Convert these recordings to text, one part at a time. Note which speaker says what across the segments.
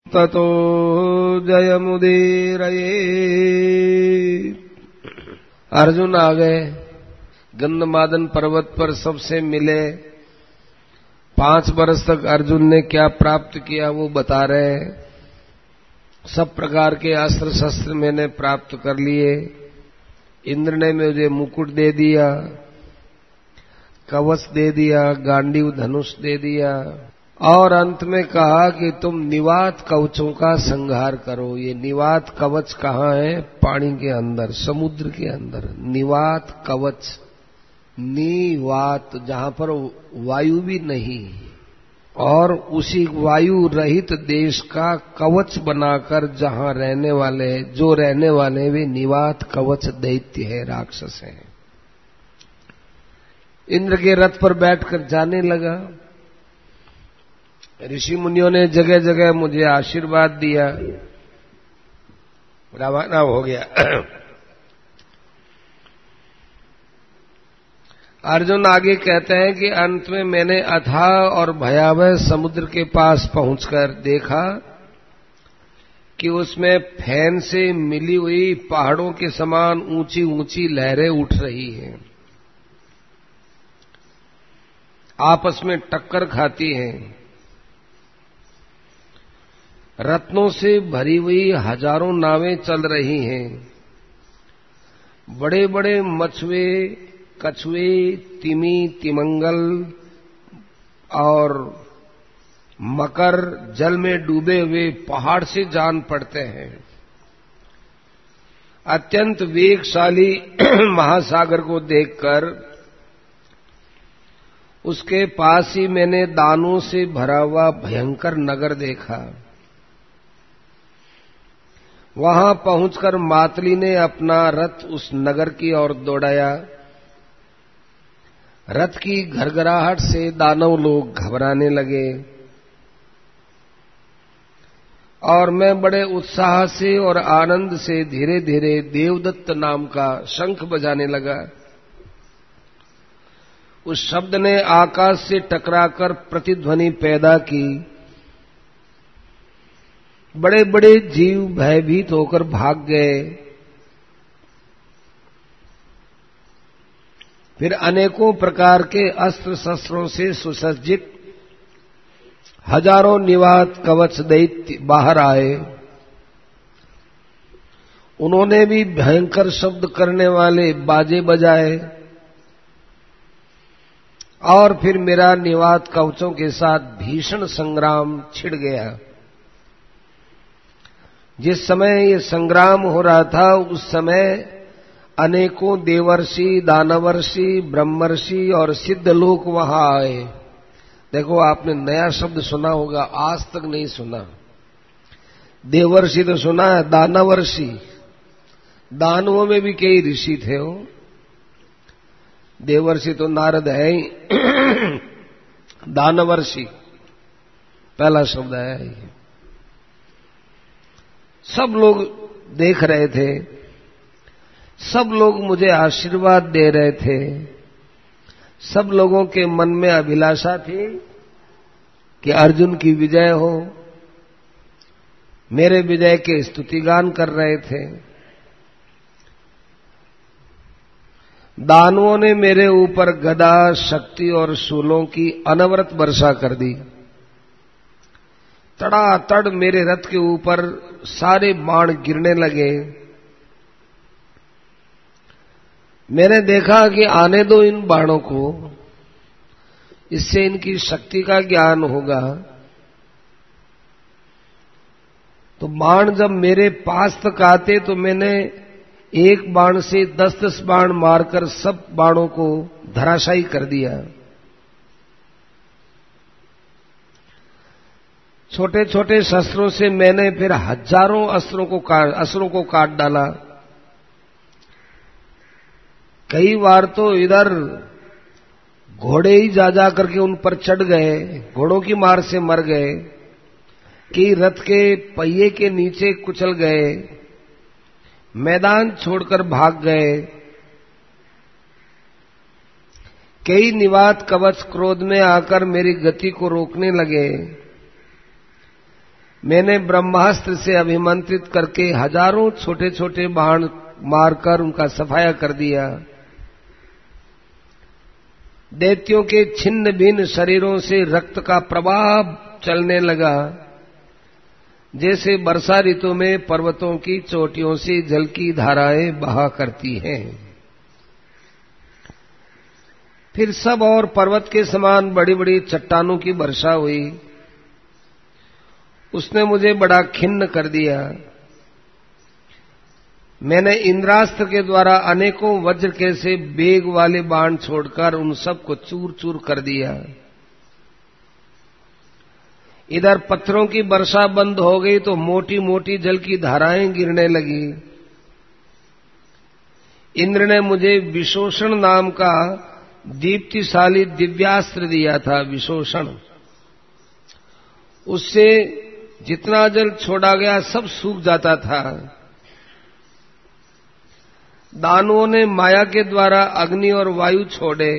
Speaker 1: ततो जयमुदीरये। अर्जुन आ गए, गंधमादन पर्वत पर सबसे मिले। 5 वर्ष तक अर्जुन ने क्या प्राप्त किया वो बता रहे हैं। सब प्रकार के अस्त्र शस्त्र मैंने प्राप्त कर लिए। इंद्र ने मुझे मुकुट दे दिया, कवच दे दिया, गांडीव धनुष दे दिया, और अंत में कहा कि तुम निवात कवचों का संहार करो। ये निवात कवच कहाँ है? पानी के अंदर, समुद्र के अंदर। निवात कवच, निवात जहां पर वायु भी नहीं, और उसी वायु रहित देश का कवच बनाकर जहां रहने वाले, जो रहने वाले वे निवात कवच दैत्य है, राक्षस है। इंद्र के रथ पर बैठकर जाने लगा। ऋषि मुनियों ने जगह जगह मुझे आशीर्वाद दिया, रवाना हो गया। अर्जुन आगे कहते हैं कि अंत में मैंने अथाह और भयावह समुद्र के पास पहुंचकर देखा कि उसमें फैन से मिली हुई पहाड़ों के समान ऊंची ऊंची लहरें उठ रही हैं, आपस में टक्कर खाती हैं। रत्नों से भरी हुई हजारों नावें चल रही हैं। बड़े बड़े मछुए, कछुए, तिमी, तिमंगल और मकर जल में डूबे हुए पहाड़ से जान पड़ते हैं। अत्यंत वेगशाली महासागर को देखकर उसके पास ही मैंने दानों से भरा हुआ भयंकर नगर देखा। वहां पहुंचकर मातली ने अपना रथ उस नगर की ओर दौड़ाया। रथ की घरघराहट से दानव लोग घबराने लगे और मैं बड़े उत्साह से और आनंद से धीरे धीरे देवदत्त नाम का शंख बजाने लगा। उस शब्द ने आकाश से टकराकर प्रतिध्वनि पैदा की। बड़े बड़े जीव भयभीत होकर भाग गए। फिर अनेकों प्रकार के अस्त्र शस्त्रों से सुसज्जित हजारों निवात कवच दैत्य बाहर आए। उन्होंने भी भयंकर शब्द करने वाले बाजे बजाए और फिर मेरा निवात कवचों के साथ भीषण संग्राम छिड़ गया। जिस समय ये संग्राम हो रहा था उस समय अनेकों देवर्षि, दानवर्षि, ब्रह्मर्षि और सिद्ध लोग वहां आए। देखो, आपने नया शब्द सुना होगा, आज तक नहीं सुना। देवर्षि तो सुना है, दानवर्षि, दानवों में भी कई ऋषि थे। वो देवर्षि तो नारद है ही, दानवर्षि पहला शब्द है। सब लोग देख रहे थे, सब लोग मुझे आशीर्वाद दे रहे थे। सब लोगों के मन में अभिलाषा थी कि अर्जुन की विजय हो। मेरे विजय के स्तुतिगान कर रहे थे। दानवों ने मेरे ऊपर गदा, शक्ति और शूलों की अनवरत वर्षा कर दी। तड़ातड़ मेरे रथ के ऊपर सारे बाण गिरने लगे। मैंने देखा कि आने दो इन बाणों को, इससे इनकी शक्ति का ज्ञान होगा। तो बाण जब मेरे पास तक आते तो मैंने एक बाण से 10-10 बाण मारकर सब बाणों को धराशायी कर दिया। छोटे छोटे शस्त्रों से मैंने फिर हजारों असुरों को काट डाला। कई बार तो इधर घोड़े ही जा करके उन पर चढ़ गए, घोड़ों की मार से मर गए। कई रथ के पहिए के नीचे कुचल गए, मैदान छोड़कर भाग गए। कई निवात कवच क्रोध में आकर मेरी गति को रोकने लगे। मैंने ब्रह्मास्त्र से अभिमंत्रित करके हजारों छोटे छोटे बाण मारकर उनका सफाया कर दिया। दैत्यों के छिन्न भिन्न शरीरों से रक्त का प्रवाह चलने लगा, जैसे वर्षा ऋतु में पर्वतों की चोटियों से जल की धाराएं बहा करती हैं। फिर सब और पर्वत के समान बड़ी बड़ी चट्टानों की वर्षा हुई। उसने मुझे बड़ा खिन्न कर दिया। मैंने इंद्रास्त्र के द्वारा अनेकों वज्र के से वेग वाले बाण छोड़कर उन सबको चूर चूर कर दिया। इधर पत्थरों की वर्षा बंद हो गई तो मोटी मोटी जल की धाराएं गिरने लगी। इंद्र ने मुझे विशोषण नाम का दीप्तिशाली दिव्यास्त्र दिया था। विशोषण, उससे जितना जल छोड़ा गया सब सूख जाता था। दानवों ने माया के द्वारा अग्नि और वायु छोड़े,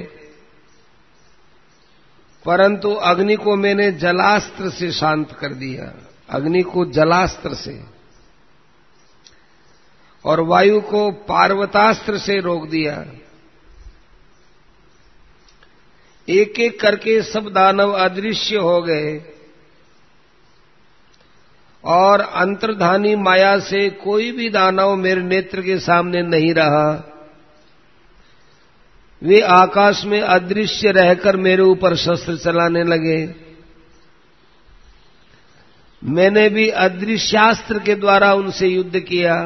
Speaker 1: परंतु अग्नि को मैंने जलास्त्र से शांत कर दिया। अग्नि को जलास्त्र से और वायु को पार्वतास्त्र से रोक दिया। एक एक करके सब दानव अदृश्य हो गए और अंतर्धानी माया से कोई भी दानव मेरे नेत्र के सामने नहीं रहा। वे आकाश में अदृश्य रहकर मेरे ऊपर शस्त्र चलाने लगे। मैंने भी अदृश्यास्त्र के द्वारा उनसे युद्ध किया।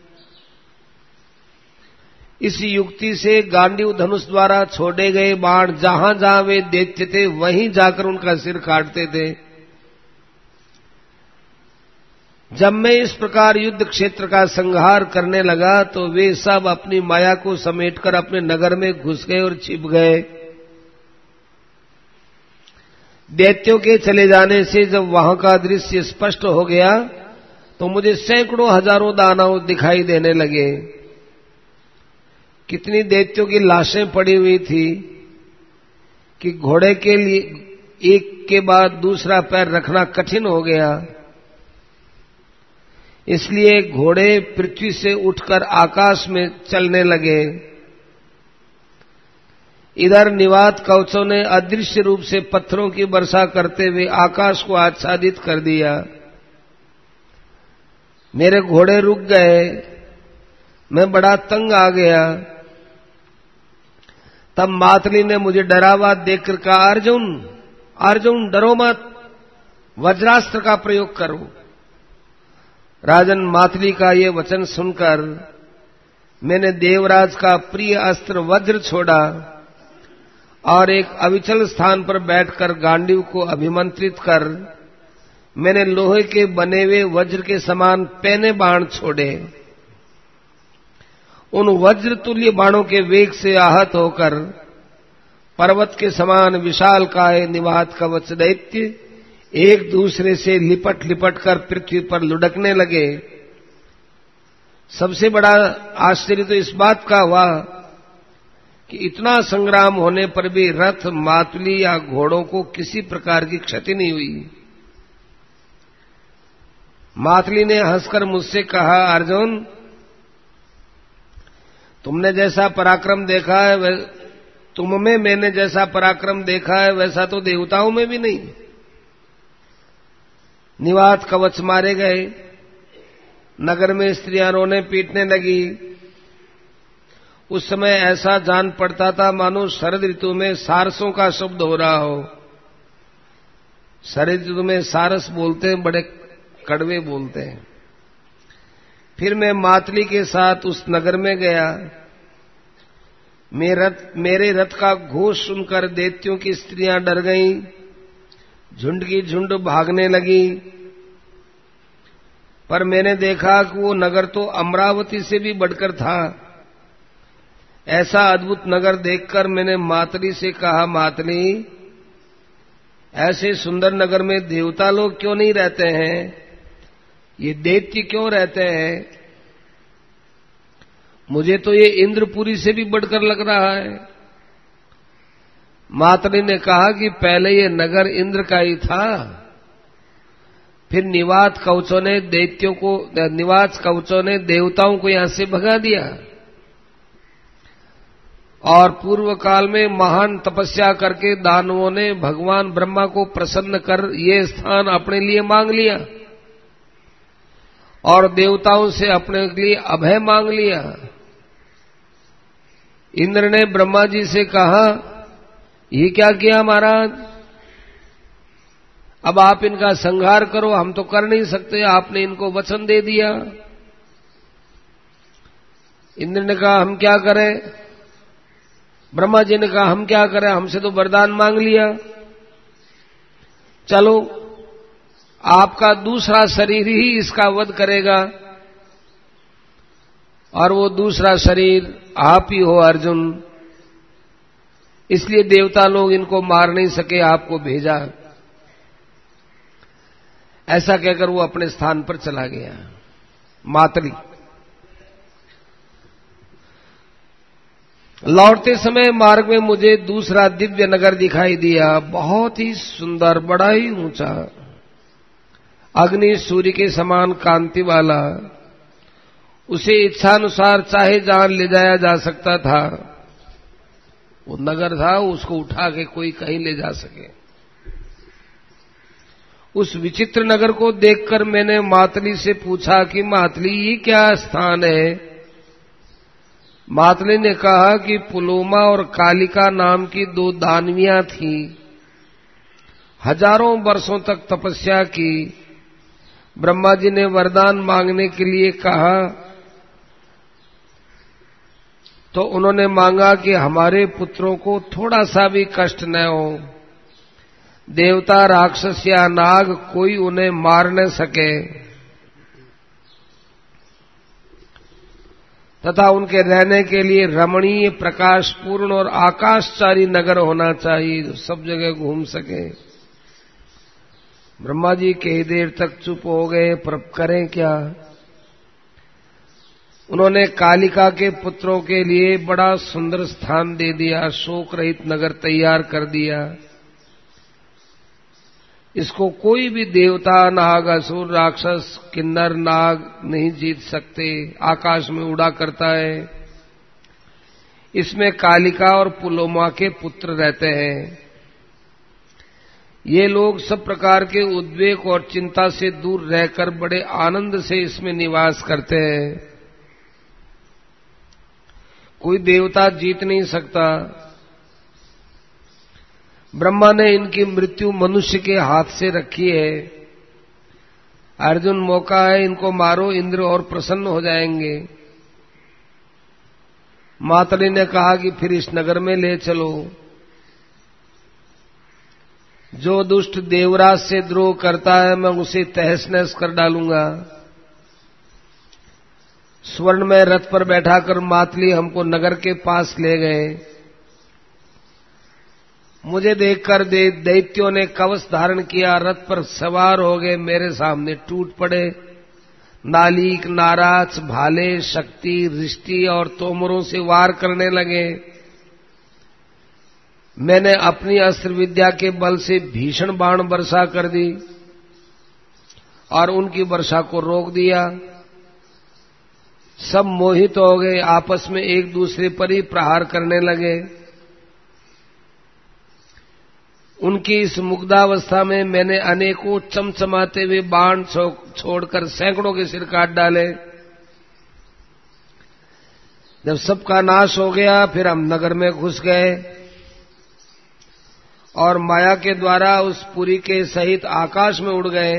Speaker 1: इस युक्ति से गांडीव धनुष द्वारा छोड़े गए बाण जहां जहां वे दैत्य थे वहीं जाकर उनका सिर काटते थे। जब मैं इस प्रकार युद्ध क्षेत्र का संहार करने लगा तो वे सब अपनी माया को समेटकर अपने नगर में घुस गए और छिप गए। दैत्यों के चले जाने से जब वहां का दृश्य स्पष्ट हो गया तो मुझे सैकड़ों हजारों दानव दिखाई देने लगे। कितनी दैत्यों की लाशें पड़ी हुई थी कि घोड़े के लिए एक के बाद दूसरा पैर रखना कठिन हो गया। इसलिए घोड़े पृथ्वी से उठकर आकाश में चलने लगे। इधर निवात कवचों ने अदृश्य रूप से पत्थरों की वर्षा करते हुए आकाश को आच्छादित कर दिया। मेरे घोड़े रुक गए। मैं बड़ा तंग आ गया। तब मातली ने मुझे डरावा देकर कहा, अर्जुन अर्जुन डरो मत, वज्रास्त्र का प्रयोग करो। राजन मातली का ये वचन सुनकर मैंने देवराज का प्रिय अस्त्र वज्र छोड़ा और एक अविचल स्थान पर बैठकर गांडीव को अभिमंत्रित कर मैंने लोहे के बने हुए वज्र के समान पैने बाण छोड़े। उन वज्र तुल्य बाणों के वेग से आहत होकर पर्वत के समान विशालकाय निवात कवच दैत्य एक दूसरे से लिपट लिपट कर पृथ्वी पर लुढ़कने लगे। सबसे बड़ा आश्चर्य तो इस बात का हुआ कि इतना संग्राम होने पर भी रथ, मातुली या घोड़ों को किसी प्रकार की क्षति नहीं हुई। मातली ने हंसकर मुझसे कहा, अर्जुन तुमने जैसा पराक्रम देखा है तुम में मैंने जैसा पराक्रम देखा है वैसा तो देवताओं में भी नहीं। निवात कवच मारे गए। नगर में स्त्रियां रोने पीटने लगी। उस समय ऐसा जान पड़ता था मानो शरद ऋतु में सारसों का शब्द हो रहा हो। शरद ऋतु में सारस बोलते हैं, बड़े कड़वे बोलते हैं। फिर मैं मातली के साथ उस नगर में गया। मेरे रथ का घोष सुनकर दैत्यों की स्त्रियां डर गईं, झुंड की झुंड भागने लगी। पर मैंने देखा कि वो नगर तो अमरावती से भी बढ़कर था। ऐसा अद्भुत नगर देखकर मैंने मातली से कहा, मातली ऐसे सुंदर नगर में देवता लोग क्यों नहीं रहते हैं? ये दैत्य क्यों रहते हैं? मुझे तो ये इंद्रपुरी से भी बढ़कर लग रहा है। मातली ने कहा कि पहले ये नगर इंद्र का ही था, फिर निवात कवचों ने देवताओं को यहां से भगा दिया। और पूर्व काल में महान तपस्या करके दानवों ने भगवान ब्रह्मा को प्रसन्न कर ये स्थान अपने लिए मांग लिया और देवताओं से अपने लिए अभय मांग लिया। इंद्र ने ब्रह्मा जी से कहा, ये क्या किया महाराज, अब आप इनका संहार करो, हम तो कर नहीं सकते, आपने इनको वचन दे दिया। इंद्र ने कहा हम क्या करें, ब्रह्मा जी ने कहा हम क्या करें, हमसे तो वरदान मांग लिया, चलो आपका दूसरा शरीर ही इसका वध करेगा और वो दूसरा शरीर आप ही हो अर्जुन, इसलिए देवता लोग इनको मार नहीं सके, आपको भेजा। ऐसा कहकर वो अपने स्थान पर चला गया। मातली लौटते समय मार्ग में मुझे दूसरा दिव्य नगर दिखाई दिया, बहुत ही सुंदर, बड़ा ही ऊंचा, अग्नि सूर्य के समान कांति वाला। उसे इच्छानुसार चाहे जहां ले जाया जा सकता था। वो नगर था, उसको उठा के कोई कहीं ले जा सके। उस विचित्र नगर को देखकर मैंने मातली से पूछा कि मातली ये क्या स्थान है। मातली ने कहा कि पुलोमा और कालिका नाम की दो दानवियां थीं, हजारों वर्षों तक तपस्या की। ब्रह्मा जी ने वरदान मांगने के लिए कहा तो उन्होंने मांगा कि हमारे पुत्रों को थोड़ा सा भी कष्ट न हो, देवता, राक्षस या नाग कोई उन्हें मार न सके, तथा उनके रहने के लिए रमणीय, प्रकाशपूर्ण और आकाशचारी नगर होना चाहिए जो सब जगह घूम सके। ब्रह्मा जी कई देर तक चुप हो गए, पर करें क्या। उन्होंने कालिका के पुत्रों के लिए बड़ा सुंदर स्थान दे दिया, शोक रहित नगर तैयार कर दिया। इसको कोई भी देवता, नाग, असुर, राक्षस, किन्नर, नाग नहीं जीत सकते। आकाश में उड़ा करता है। इसमें कालिका और पुलोमा के पुत्र रहते हैं। ये लोग सब प्रकार के उद्वेग और चिंता से दूर रहकर बड़े आनंद से इसमें निवास करते हैं। कोई देवता जीत नहीं सकता। ब्रह्मा ने इनकी मृत्यु मनुष्य के हाथ से रखी है। अर्जुन, मौका है, इनको मारो, इंद्र और प्रसन्न हो जाएंगे। मातली ने कहा कि फिर इस नगर में ले चलो। जो दुष्ट देवराज से द्रोह करता है मैं उसे तहस नहस कर डालूंगा। स्वर्ण में रथ पर बैठाकर मातली हमको नगर के पास ले गए। मुझे देखकर दैत्यों ने कवच धारण किया, रथ पर सवार हो गए, मेरे सामने टूट पड़े। नालीक, नाराज, भाले, शक्ति, रिष्टि और तोमरों से वार करने लगे। मैंने अपनी अस्त्र विद्या के बल से भीषण बाण वर्षा कर दी और उनकी वर्षा को रोक दिया। सब मोहित हो गए, आपस में एक दूसरे पर ही प्रहार करने लगे। उनकी इस मुग्धावस्था में मैंने अनेकों चमचमाते हुए बाण छोड़कर सैकड़ों के सिर काट डाले। जब सबका नाश हो गया फिर हम नगर में घुस गए और माया के द्वारा उस पुरी के सहित आकाश में उड़ गए।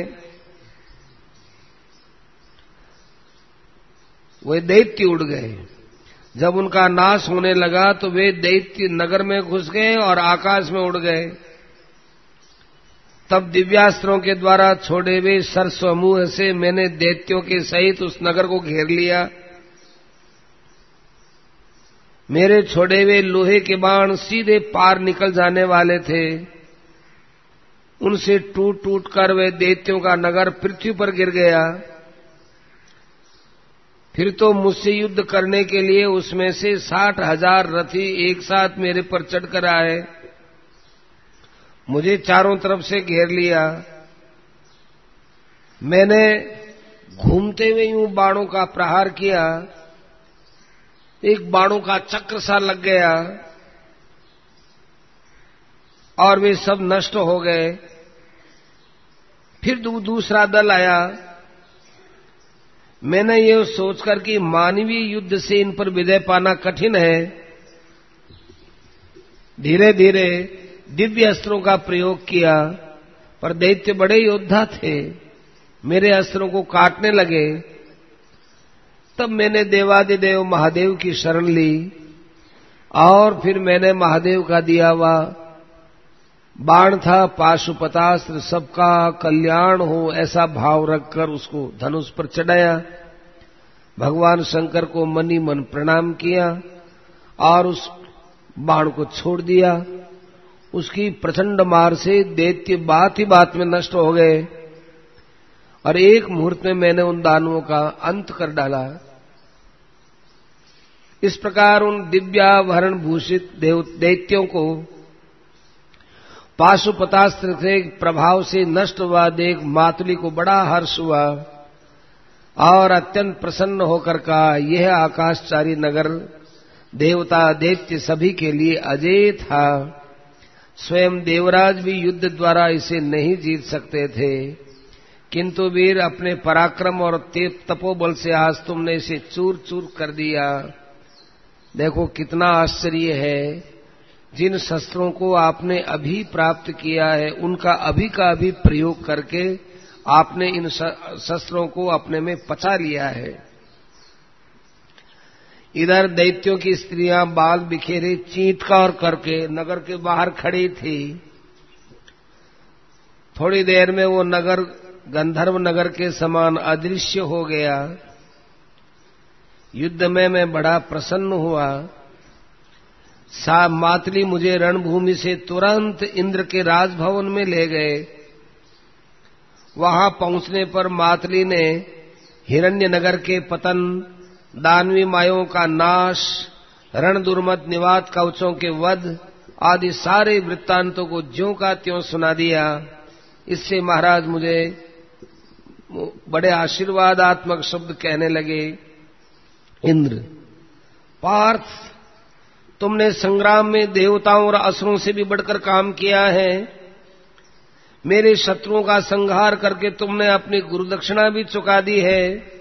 Speaker 1: वे दैत्य उड़ गए। जब उनका नाश होने लगा तो वे दैत्य नगर में घुस गए और आकाश में उड़ गए। तब दिव्यास्त्रों के द्वारा छोड़े हुए सरस्वमूह से मैंने दैत्यों के सहित उस नगर को घेर लिया। मेरे छोड़े हुए लोहे के बाण सीधे पार निकल जाने वाले थे। उनसे टूट टूट कर वे दैत्यों का नगर पृथ्वी पर गिर गया। फिर तो मुझसे युद्ध करने के लिए उसमें से 60,000 रथी एक साथ मेरे पर चढ़कर आए। मुझे चारों तरफ से घेर लिया। मैंने घूमते हुए यूं बाणों का प्रहार किया, एक बाणों का चक्र सा लग गया और वे सब नष्ट हो गए। फिर दूसरा दल आया। मैंने ये सोचकर कि मानवीय युद्ध से इन पर विजय पाना कठिन है, धीरे धीरे दिव्य अस्त्रों का प्रयोग किया, पर दैत्य बड़े योद्धा थे, मेरे अस्त्रों को काटने लगे। तब मैंने देवादिदेव महादेव की शरण ली और फिर मैंने महादेव का दिया हुआ बाण था पाशुपतास्त्र, सबका कल्याण हो ऐसा भाव रखकर उसको धनुष पर चढ़ाया। भगवान शंकर को मनी मन प्रणाम किया और उस बाण को छोड़ दिया। उसकी प्रचंड मार से दैत्य बात ही बात में नष्ट हो गए और एक मुहूर्त में मैंने उन दानवों का अंत कर डाला। इस प्रकार उन दिव्याभरण भूषित दैत्यों को पाशुपतास्त्र के प्रभाव से नष्ट हुआ देख मातुली को बड़ा हर्ष हुआ और अत्यंत प्रसन्न होकर कहा, यह आकाशचारी नगर देवता दैत्य सभी के लिए अजेय था। स्वयं देवराज भी युद्ध द्वारा इसे नहीं जीत सकते थे, किंतु वीर अपने पराक्रम और तपोबल से आज तुमने इसे चूर चूर कर दिया। देखो कितना आश्चर्य है, जिन शस्त्रों को आपने अभी प्राप्त किया है उनका अभी का अभी प्रयोग करके आपने इन शस्त्रों को अपने में पचा लिया है। इधर दैत्यों की स्त्रियां बाल बिखेरे चींटकार करके नगर के बाहर खड़ी थी। थोड़ी देर में वो नगर गंधर्व नगर के समान अदृश्य हो गया। युद्ध में मैं बड़ा प्रसन्न हुआ। मातली मुझे रणभूमि से तुरंत इंद्र के राजभवन में ले गए। वहां पहुंचने पर मातली ने हिरण्यनगर के पतन, दानवी मायों का नाश, रण दुर्मत निवात कवचों के वध आदि सारे वृत्तांतों को ज्यों का त्यों सुना दिया। इससे महाराज मुझे बड़े आशीर्वादात्मक शब्द कहने लगे। इंद्र, पार्थ, तुमने संग्राम में देवताओं और असुरों से भी बढ़कर काम किया है। मेरे शत्रुओं का संहार करके तुमने अपनी गुरुदक्षिणा भी चुका दी है।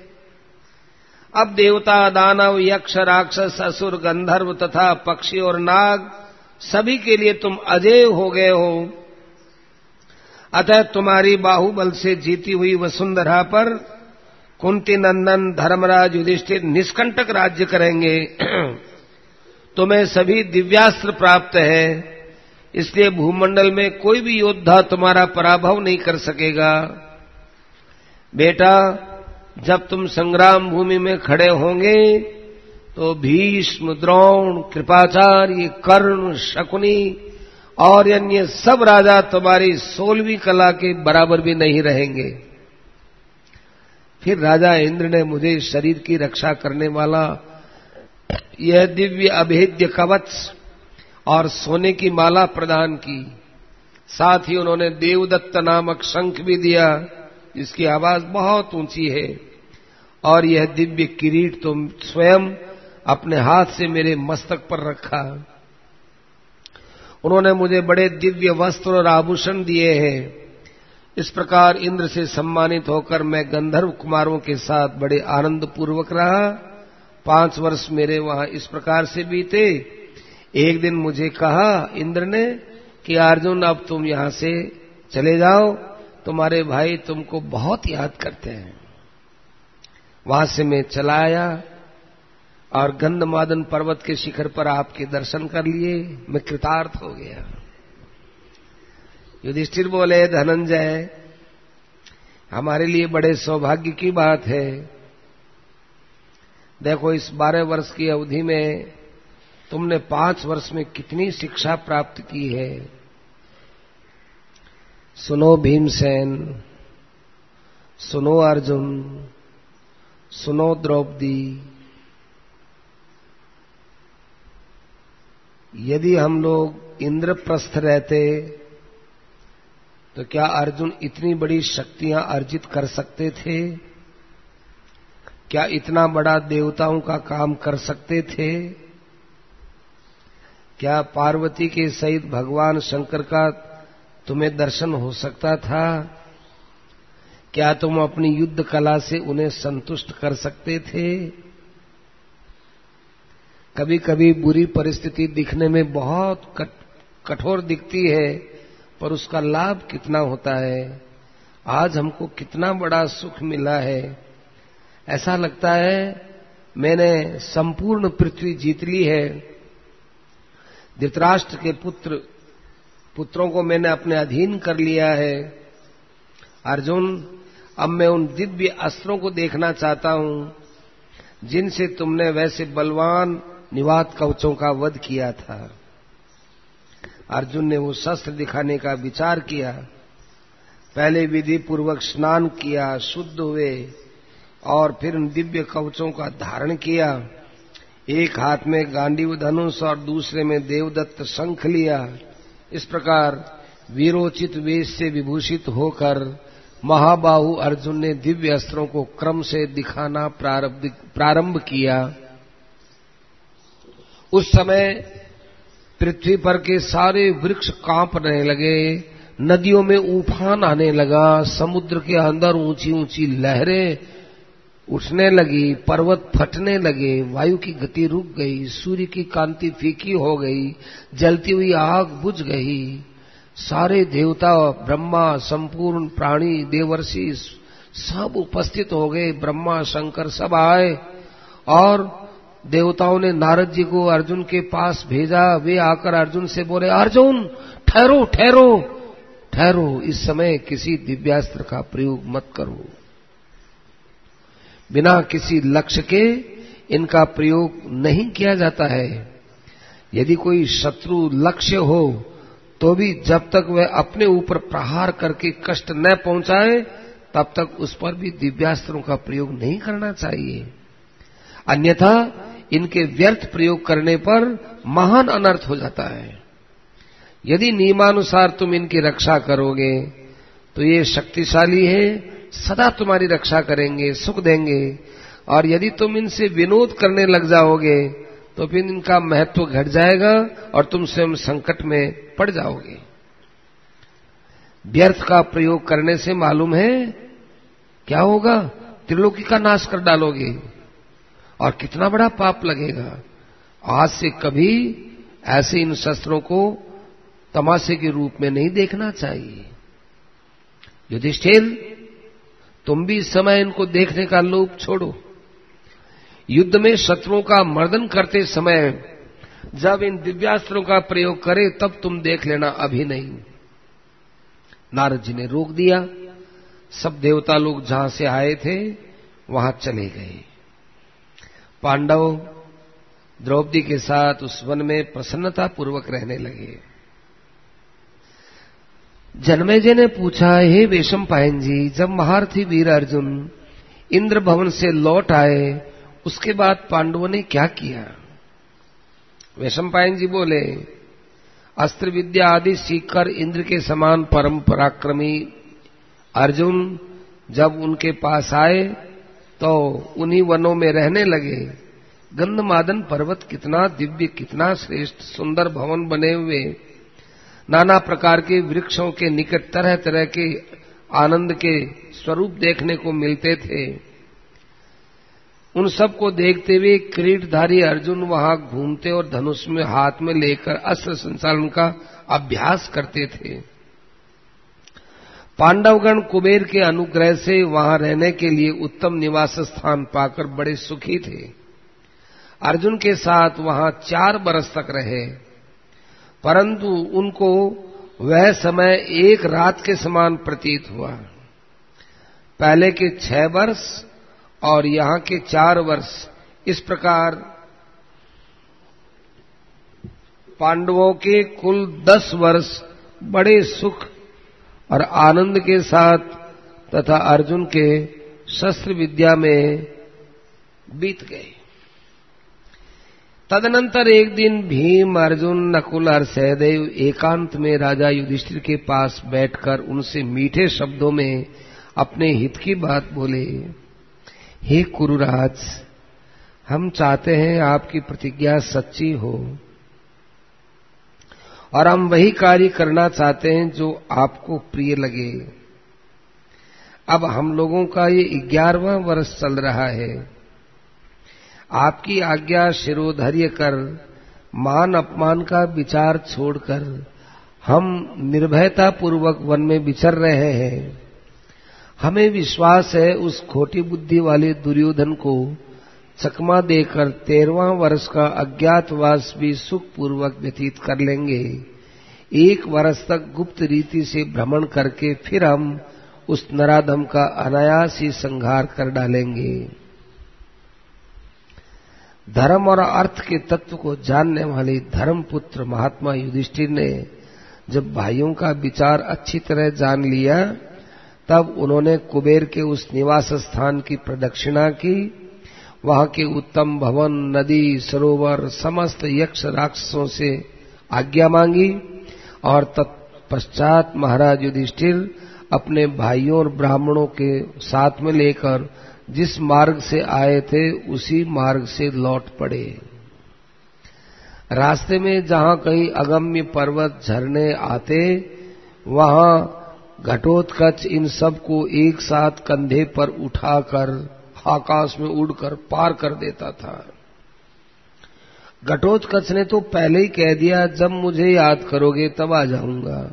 Speaker 1: अब देवता, दानव, यक्ष, राक्षस, असुर, गंधर्व तथा पक्षी और नाग सभी के लिए तुम अजेय हो गए हो। अतः तुम्हारी बाहुबल से जीती हुई वसुंधरा पर कुंती नंदन धर्मराज युधिष्ठिर निष्कंटक राज्य करेंगे। तुम्हें सभी दिव्यास्त्र प्राप्त है, इसलिए भूमंडल में कोई भी योद्धा तुम्हारा पराभव नहीं कर सकेगा। बेटा, जब तुम संग्राम भूमि में खड़े होंगे तो भीष्म, द्रोण, कृपाचार्य, कर्ण, शकुनी और अन्य सब राजा तुम्हारी 16वीं कला के बराबर भी नहीं रहेंगे। फिर राजा इंद्र ने मुझे शरीर की रक्षा करने वाला यह दिव्य अभेद्य कवच और सोने की माला प्रदान की। साथ ही उन्होंने देवदत्त नामक शंख भी दिया, जिसकी आवाज बहुत ऊंची है, और यह दिव्य किरीट तुम स्वयं अपने हाथ से मेरे मस्तक पर रखा। उन्होंने मुझे बड़े दिव्य वस्त्र और आभूषण दिए हैं। इस प्रकार इंद्र से सम्मानित होकर मैं गंधर्व कुमारों के साथ बड़े आनंद पूर्वक रहा। 5 वर्ष मेरे वहां इस प्रकार से बीते। एक दिन मुझे कहा इंद्र ने कि अर्जुन, अब तुम यहां से चले जाओ, तुम्हारे भाई तुमको बहुत याद करते हैं। वहां से मैं चला आया और गंधमादन पर्वत के शिखर पर आपके दर्शन कर लिए। मैं कृतार्थ हो गया। युधिष्ठिर बोले, धनंजय, हमारे लिए बड़े सौभाग्य की बात है। देखो, इस 12 वर्ष की अवधि में तुमने 5 वर्ष में कितनी शिक्षा प्राप्त की है। सुनो भीमसेन, सुनो अर्जुन, सुनो द्रौपदी, यदि हम लोग इंद्रप्रस्थ रहते तो क्या अर्जुन इतनी बड़ी शक्तियां अर्जित कर सकते थे? क्या इतना बड़ा देवताओं का काम कर सकते थे? क्या पार्वती के सहित भगवान शंकर का तुम्हें दर्शन हो सकता था? क्या तुम अपनी युद्ध कला से उन्हें संतुष्ट कर सकते थे? कभी कभी बुरी परिस्थिति दिखने में बहुत कठोर दिखती है, पर उसका लाभ कितना होता है। आज हमको कितना बड़ा सुख मिला है। ऐसा लगता है मैंने संपूर्ण पृथ्वी जीत ली है। धृतराष्ट्र के पुत्रों को मैंने अपने अधीन कर लिया है। अर्जुन, अब मैं उन दिव्य अस्त्रों को देखना चाहता हूं जिनसे तुमने वैसे बलवान निवात कवचों का वध किया था। अर्जुन ने वो शस्त्र दिखाने का विचार किया। पहले विधि पूर्वक स्नान किया, शुद्ध हुए और फिर उन दिव्य कवचों का धारण किया। एक हाथ में गांडीव धनुष और दूसरे में देवदत्त शंख लिया। इस प्रकार वीरोचित वेश से विभूषित होकर महाबाहु अर्जुन ने दिव्य अस्त्रों को क्रम से दिखाना प्रारंभ किया। उस समय पृथ्वी पर के सारे वृक्ष कांपने लगे, नदियों में उफान आने लगा, समुद्र के अंदर ऊंची ऊंची लहरें उठने लगी, पर्वत फटने लगे, वायु की गति रुक गई, सूर्य की कांति फीकी हो गई, जलती हुई आग बुझ गई। सारे देवता, ब्रह्मा, संपूर्ण प्राणी, देवर्षि सब उपस्थित हो गए। ब्रह्मा शंकर सब आए और देवताओं ने नारद जी को अर्जुन के पास भेजा। वे आकर अर्जुन से बोले, अर्जुन ठहरो ठहरो ठहरो, इस समय किसी दिव्यास्त्र का प्रयोग मत करो। बिना किसी लक्ष्य के इनका प्रयोग नहीं किया जाता है। यदि कोई शत्रु लक्ष्य हो तो भी जब तक वह अपने ऊपर प्रहार करके कष्ट न पहुंचाए तब तक उस पर भी दिव्यास्त्रों का प्रयोग नहीं करना चाहिए। अन्यथा इनके व्यर्थ प्रयोग करने पर महान अनर्थ हो जाता है। यदि नियमानुसार तुम इनकी रक्षा करोगे तो ये शक्तिशाली है, सदा तुम्हारी रक्षा करेंगे, सुख देंगे। और यदि तुम इनसे विनोद करने लग जाओगे तो फिर इनका महत्व घट जाएगा और तुम स्वयं संकट में पड़ जाओगे। व्यर्थ का प्रयोग करने से मालूम है क्या होगा? त्रिलोकी का नाश कर डालोगे और कितना बड़ा पाप लगेगा। आज से कभी ऐसे इन शस्त्रों को तमाशे के रूप में नहीं देखना चाहिए। युधिष्ठिर, तुम भी इस समय इनको देखने का लोभ छोड़ो। युद्ध में शत्रुओं का मर्दन करते समय जब इन दिव्यास्त्रों का प्रयोग करे तब तुम देख लेना, अभी नहीं। नारद जी ने रोक दिया। सब देवता लोग जहां से आए थे वहां चले गए। पांडव द्रौपदी के साथ उस वन में प्रसन्नता पूर्वक रहने लगे। जन्मेजय ने पूछा, हे वैशंपायन जी, जब महारथी वीर अर्जुन इंद्र भवन से लौट आए उसके बाद पांडवों ने क्या किया? वैशंपायन जी बोले, अस्त्र विद्या आदि सीखकर इंद्र के समान परम पराक्रमी अर्जुन जब उनके पास आए तो उन्हीं वनों में रहने लगे। गंधमादन पर्वत कितना दिव्य, कितना श्रेष्ठ, सुंदर भवन बने हुए, नाना प्रकार के वृक्षों के निकट तरह तरह के आनंद के स्वरूप देखने को मिलते थे। उन सब को देखते हुए किरीटधारी अर्जुन वहां घूमते और धनुष में हाथ में लेकर अस्त्र संचालन का अभ्यास करते थे। पांडवगण कुबेर के अनुग्रह से वहां रहने के लिए उत्तम निवास स्थान पाकर बड़े सुखी थे। अर्जुन के साथ वहां 4 बरस तक रहे, परंतु उनको वह समय एक रात के समान प्रतीत हुआ। पहले के 6 वर्ष और यहां के 4 वर्ष, इस प्रकार पांडवों के कुल 10 वर्ष बड़े सुख और आनंद के साथ तथा अर्जुन के शस्त्र विद्या में बीत गए। तदनंतर एक दिन भीम, अर्जुन, नकुल और सहदेव एकांत में राजा युधिष्ठिर के पास बैठकर उनसे मीठे शब्दों में अपने हित की बात बोले। हे कुरुराज, हम चाहते हैं आपकी प्रतिज्ञा सच्ची हो और हम वही कार्य करना चाहते हैं जो आपको प्रिय लगे। अब हम लोगों का ये 11वां वर्ष चल रहा है। आपकी आज्ञा शिरोधर्य कर, मान अपमान का विचार छोड़कर हम निर्भयता पूर्वक वन में विचर रहे हैं। हमें विश्वास है उस खोटी बुद्धि वाले दुर्योधन को चकमा देकर 13वां वर्ष का अज्ञातवास भी सुख पूर्वक व्यतीत कर लेंगे। 1 वर्ष तक गुप्त रीति से भ्रमण करके फिर हम उस नराधम का अनायास ही संहार कर डालेंगे। धर्म और अर्थ के तत्व को जानने वाले धर्मपुत्र महात्मा युधिष्ठिर ने जब भाइयों का विचार अच्छी तरह जान लिया, तब उन्होंने कुबेर के उस निवास स्थान की प्रदक्षिणा की। वहां के उत्तम भवन, नदी, सरोवर, समस्त यक्ष राक्षसों से आज्ञा मांगी और तत्पश्चात महाराज युधिष्ठिर अपने भाइयों और ब्राह्मणों के साथ में लेकर जिस मार्ग से आए थे उसी मार्ग से लौट पड़े। रास्ते में जहां कहीं अगम्य पर्वत, झरने आते, वहां घटोत्कच इन सब को एक साथ कंधे पर उठाकर आकाश में उड़कर पार कर देता था। घटोत्कच ने तो पहले ही कह दिया, जब मुझे याद करोगे तब आ जाऊंगा।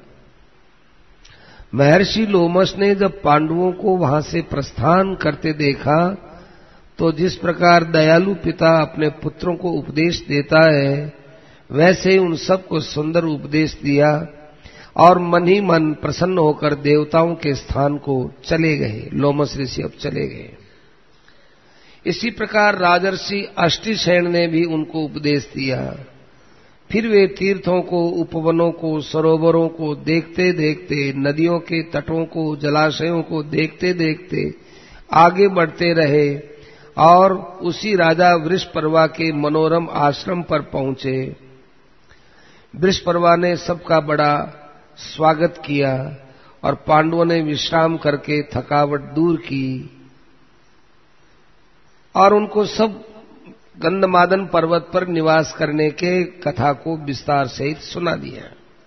Speaker 1: महर्षि लोमश ने जब पांडवों को वहां से प्रस्थान करते देखा, तो जिस प्रकार दयालु पिता अपने पुत्रों को उपदेश देता है, वैसे उन सबको सुंदर उपदेश दिया और मन ही मन प्रसन्न होकर देवताओं के स्थान को चले गए। लोमश ऋषि अब चले गए। इसी प्रकार राजर्षि अष्टिसेन ने भी उनको उपदेश दिया। फिर वे तीर्थों को, उपवनों को, सरोवरों को देखते देखते, नदियों के तटों को, जलाशयों को देखते देखते आगे बढ़ते रहे और उसी राजा वृषपर्वा के मनोरम आश्रम पर पहुंचे। वृषपर्वा ने सबका बड़ा स्वागत किया और पांडवों ने विश्राम करके थकावट दूर की और उनको सब गंधमादन पर्वत पर निवास करने के कथा को विस्तार सहित सुना दिया।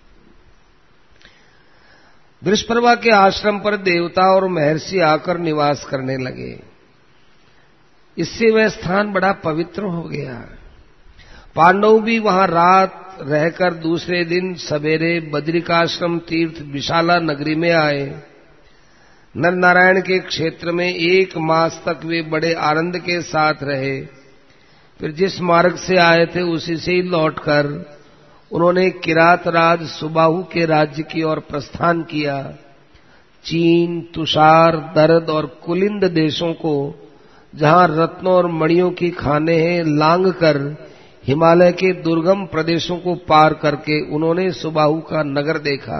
Speaker 1: वृषपर्वा के आश्रम पर देवता और महर्षि आकर निवास करने लगे। इससे वह स्थान बड़ा पवित्र हो गया। पांडव भी वहां रात रहकर दूसरे दिन सवेरे बद्रिकाश्रम तीर्थ विशाला नगरी में आए। नर नारायण के क्षेत्र में 1 मास तक वे बड़े आनंद के साथ रहे। फिर जिस मार्ग से आए थे उसी से ही लौटकर उन्होंने किरात राज सुबाहु के राज्य की ओर प्रस्थान किया। चीन, तुषार, दर्द और कुलिंद देशों को, जहां रत्नों और मणियों की खाने हैं, लांग कर हिमालय के दुर्गम प्रदेशों को पार करके उन्होंने सुबाहु का नगर देखा।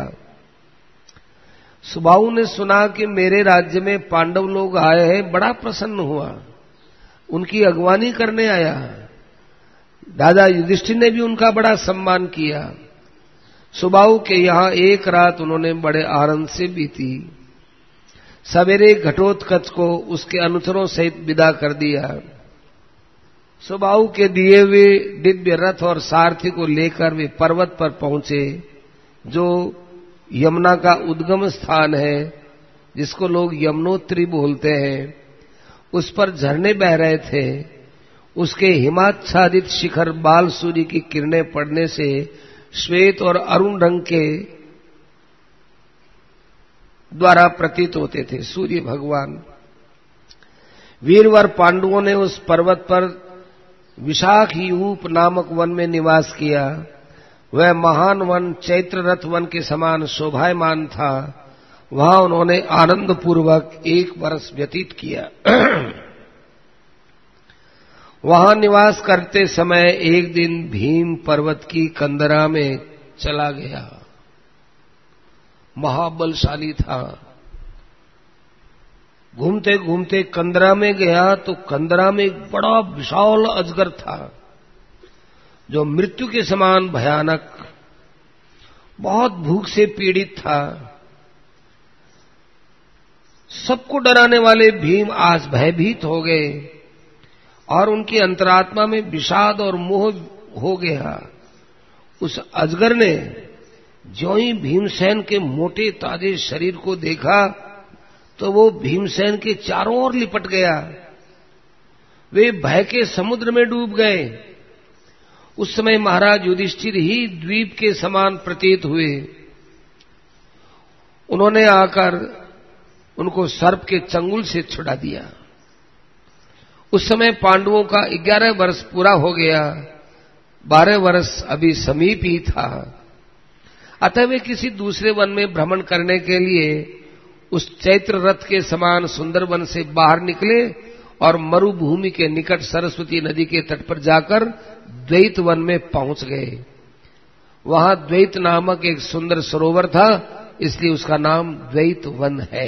Speaker 1: सुबाहु ने सुना कि मेरे राज्य में पांडव लोग आए हैं, बड़ा प्रसन्न हुआ, उनकी अगवानी करने आया। राजा युधिष्ठिर ने भी उनका बड़ा सम्मान किया। सुबाहु के यहां 1 रात उन्होंने बड़े आनंद से बीती। सवेरे घटोत्कच को उसके अनुचरों सहित विदा कर दिया। सुबाहु के दिए हुए दिव्य रथ और सारथी को लेकर वे पर्वत पर पहुंचे, जो यमुना का उद्गम स्थान है, जिसको लोग यमुनोत्री बोलते हैं। उस पर झरने बह रहे थे। उसके हिमाच्छादित शिखर बाल सूर्य की किरणें पड़ने से श्वेत और अरुण रंग के द्वारा प्रतीत होते थे। सूर्य भगवान। वीरवर पांडवों ने उस पर्वत पर विशाखयूप नामक वन में निवास किया। वह महान वन चैत्र रथ वन के समान शोभायमान था। वहां उन्होंने आनंद पूर्वक 1 वर्ष व्यतीत किया। वहां निवास करते समय एक दिन भीम पर्वत की कंदरा में चला गया। महाबलशाली था। घूमते घूमते कंदरा में गया तो कंदरा में एक बड़ा विशाल अजगर था। जो मृत्यु के समान भयानक, बहुत भूख से पीड़ित था। सबको डराने वाले भीम आज भयभीत हो गए और उनकी अंतरात्मा में विषाद और मोह हो गया। उस अजगर ने ज्यों ही भीमसेन के मोटे ताजे शरीर को देखा तो वो भीमसेन के चारों ओर लिपट गया। वे भय के समुद्र में डूब गए। उस समय महाराज युधिष्ठिर ही द्वीप के समान प्रतीत हुए। उन्होंने आकर उनको सर्प के चंगुल से छुड़ा दिया। उस समय पांडवों का 11 वर्ष पूरा हो गया, 12 वर्ष अभी समीप ही था। अतः वे किसी दूसरे वन में भ्रमण करने के लिए उस चैत्र रथ के समान सुंदर वन से बाहर निकले और मरुभूमि के निकट सरस्वती नदी के तट पर जाकर द्वैत वन में पहुंच गए। वहां द्वैत नामक एक सुंदर सरोवर था, इसलिए उसका नाम द्वैत वन है।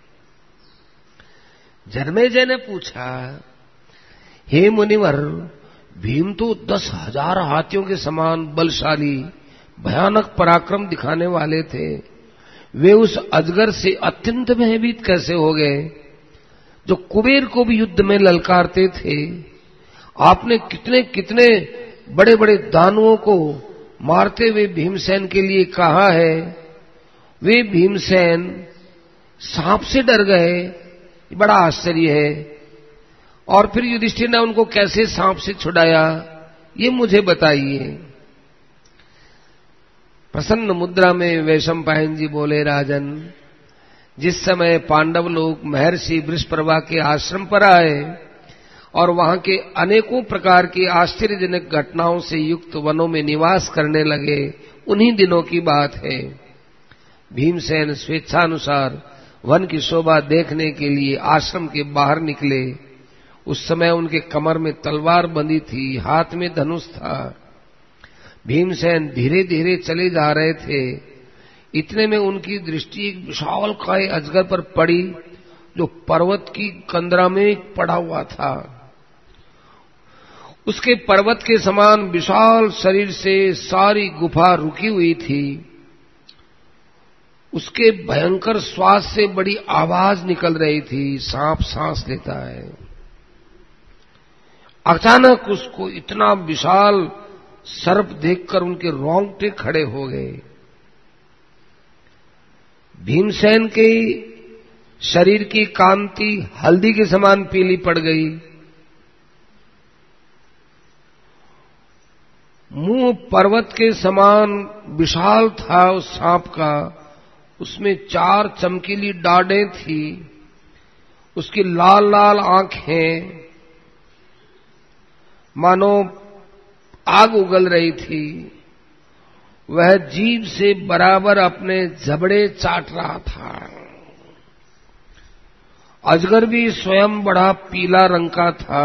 Speaker 1: जन्मेजय ने पूछा, हे मुनिवर, भीम तो 10,000 हाथियों के समान बलशाली भयानक पराक्रम दिखाने वाले थे। वे उस अजगर से अत्यंत भयभीत कैसे हो गए जो कुबेर को भी युद्ध में ललकारते थे? आपने कितने कितने बड़े बड़े दानवों को मारते हुए भीमसेन के लिए कहा है। वे भीमसेन सांप से डर गए, बड़ा आश्चर्य है। और फिर युधिष्ठिर ने उनको कैसे सांप से छुड़ाया, ये मुझे बताइए। प्रसन्न मुद्रा में वैशंपायन जी बोले, राजन, जिस समय पांडव लोग महर्षि वृषपर्वा के आश्रम पर आए और वहां के अनेकों प्रकार की आश्चर्यजनक घटनाओं से युक्त वनों में निवास करने लगे, उन्हीं दिनों की बात है। भीमसेन स्वेच्छानुसार वन की शोभा देखने के लिए आश्रम के बाहर निकले। उस समय उनके कमर में तलवार बंधी थी, हाथ में धनुष था। भीमसेन धीरे धीरे चले जा रहे थे। इतने में उनकी दृष्टि एक विशालकाय अजगर पर पड़ी जो पर्वत की कंदरा में पड़ा हुआ था। उसके पर्वत के समान विशाल शरीर से सारी गुफा रुकी हुई थी। उसके भयंकर श्वास से बड़ी आवाज निकल रही थी, सांप सांस लेता है। अचानक उसको इतना विशाल सर्प देखकर उनके रोंगटे खड़े हो गए। भीमसेन के शरीर की कांति हल्दी के समान पीली पड़ गई। मुंह पर्वत के समान विशाल था उस सांप का। उसमें 4 चमकीली डाढ़ें थी। उसकी लाल लाल आंखें मानो आग उगल रही थी। वह जीभ से बराबर अपने जबड़े चाट रहा था। अजगर भी स्वयं बड़ा पीला रंग का था।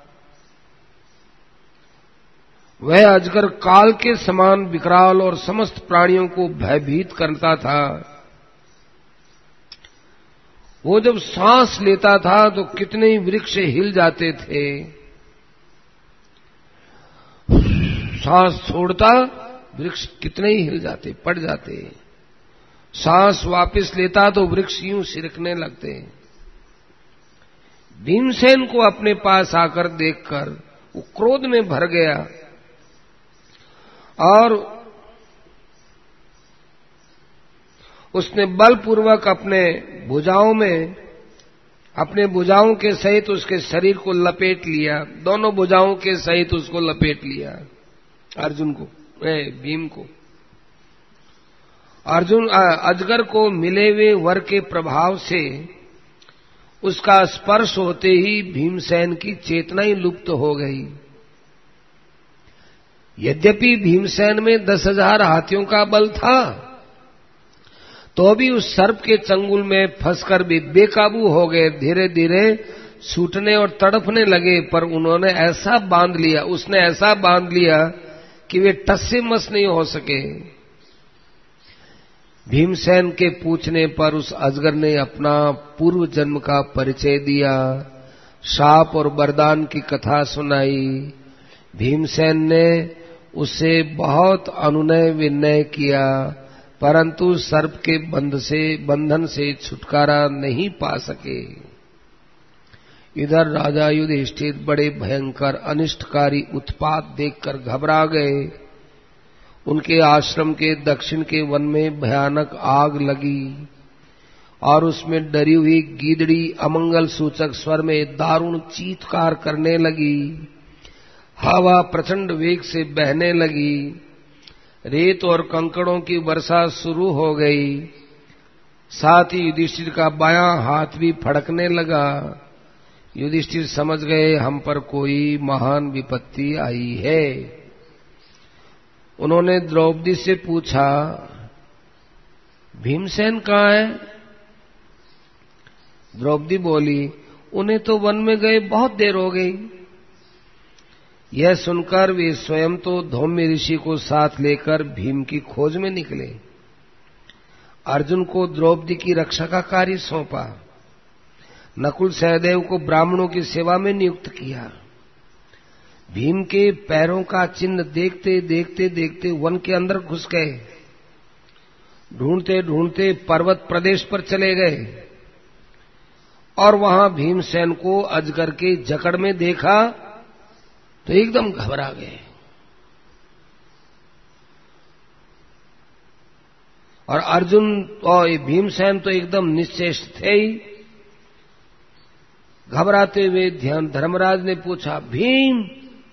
Speaker 1: वह अजगर काल के समान विकराल और समस्त प्राणियों को भयभीत करता था। वो जब सांस लेता था तो कितने ही वृक्ष हिल जाते थे। सांस छोड़ता, वृक्ष कितने ही हिल जाते, पड़ जाते। सांस वापस लेता तो वृक्ष यूं सिरकने लगते। भीमसेन को अपने पास आकर देखकर वो क्रोध में भर गया और उसने बलपूर्वक अपने भुजाओं के सहित उसके शरीर को लपेट लिया। दोनों भुजाओं के सहित उसको लपेट लिया। अर्जुन को, भीम को। अर्जुन अजगर को मिले हुए वर के प्रभाव से उसका स्पर्श होते ही भीमसेन की चेतना ही लुप्त हो गई। यद्यपि भीमसेन में 10,000 हाथियों का बल था, तो भी उस सर्प के चंगुल में फंसकर भी बेकाबू हो गए। धीरे धीरे छूटने और तड़पने लगे, पर उसने ऐसा बांध लिया कि वे टस से मस नहीं हो सके। भीमसेन के पूछने पर उस अजगर ने अपना पूर्व जन्म का परिचय दिया, शाप और वरदान की कथा सुनाई। भीमसेन ने उससे बहुत अनुनय विनय किया, परंतु सर्प के बंधन से छुटकारा नहीं पा सके। इधर राजा युधिष्ठिर बड़े भयंकर अनिष्टकारी उत्पात देखकर घबरा गए। उनके आश्रम के दक्षिण के वन में भयानक आग लगी और उसमें डरी हुई गीदड़ी अमंगल सूचक स्वर में दारुण चीत्कार करने लगी। हवा प्रचंड वेग से बहने लगी। रेत और कंकड़ों की वर्षा शुरू हो गई। साथ ही युधिष्ठिर का बायां हाथ भी फड़कने लगा। युधिष्ठिर समझ गए हम पर कोई महान विपत्ति आई है। उन्होंने द्रौपदी से पूछा, भीमसेन कहाँ है? द्रौपदी बोली, उन्हें तो वन में गए बहुत देर हो गई। यह सुनकर वे स्वयं तो धौम्य ऋषि को साथ लेकर भीम की खोज में निकले। अर्जुन को द्रौपदी की रक्षा का कार्य सौंपा। नकुल सहदेव को ब्राह्मणों की सेवा में नियुक्त किया। भीम के पैरों का चिन्ह देखते देखते देखते वन के अंदर घुस गए। ढूंढते ढूंढते पर्वत प्रदेश पर चले गए और वहां भीमसेन को अजगर के जकड़ में देखा तो एकदम घबरा गए और अर्जुन और भीमसेन तो एकदम निश्चेष्ट थे ही। घबराते हुए धर्मराज ने पूछा, भीम,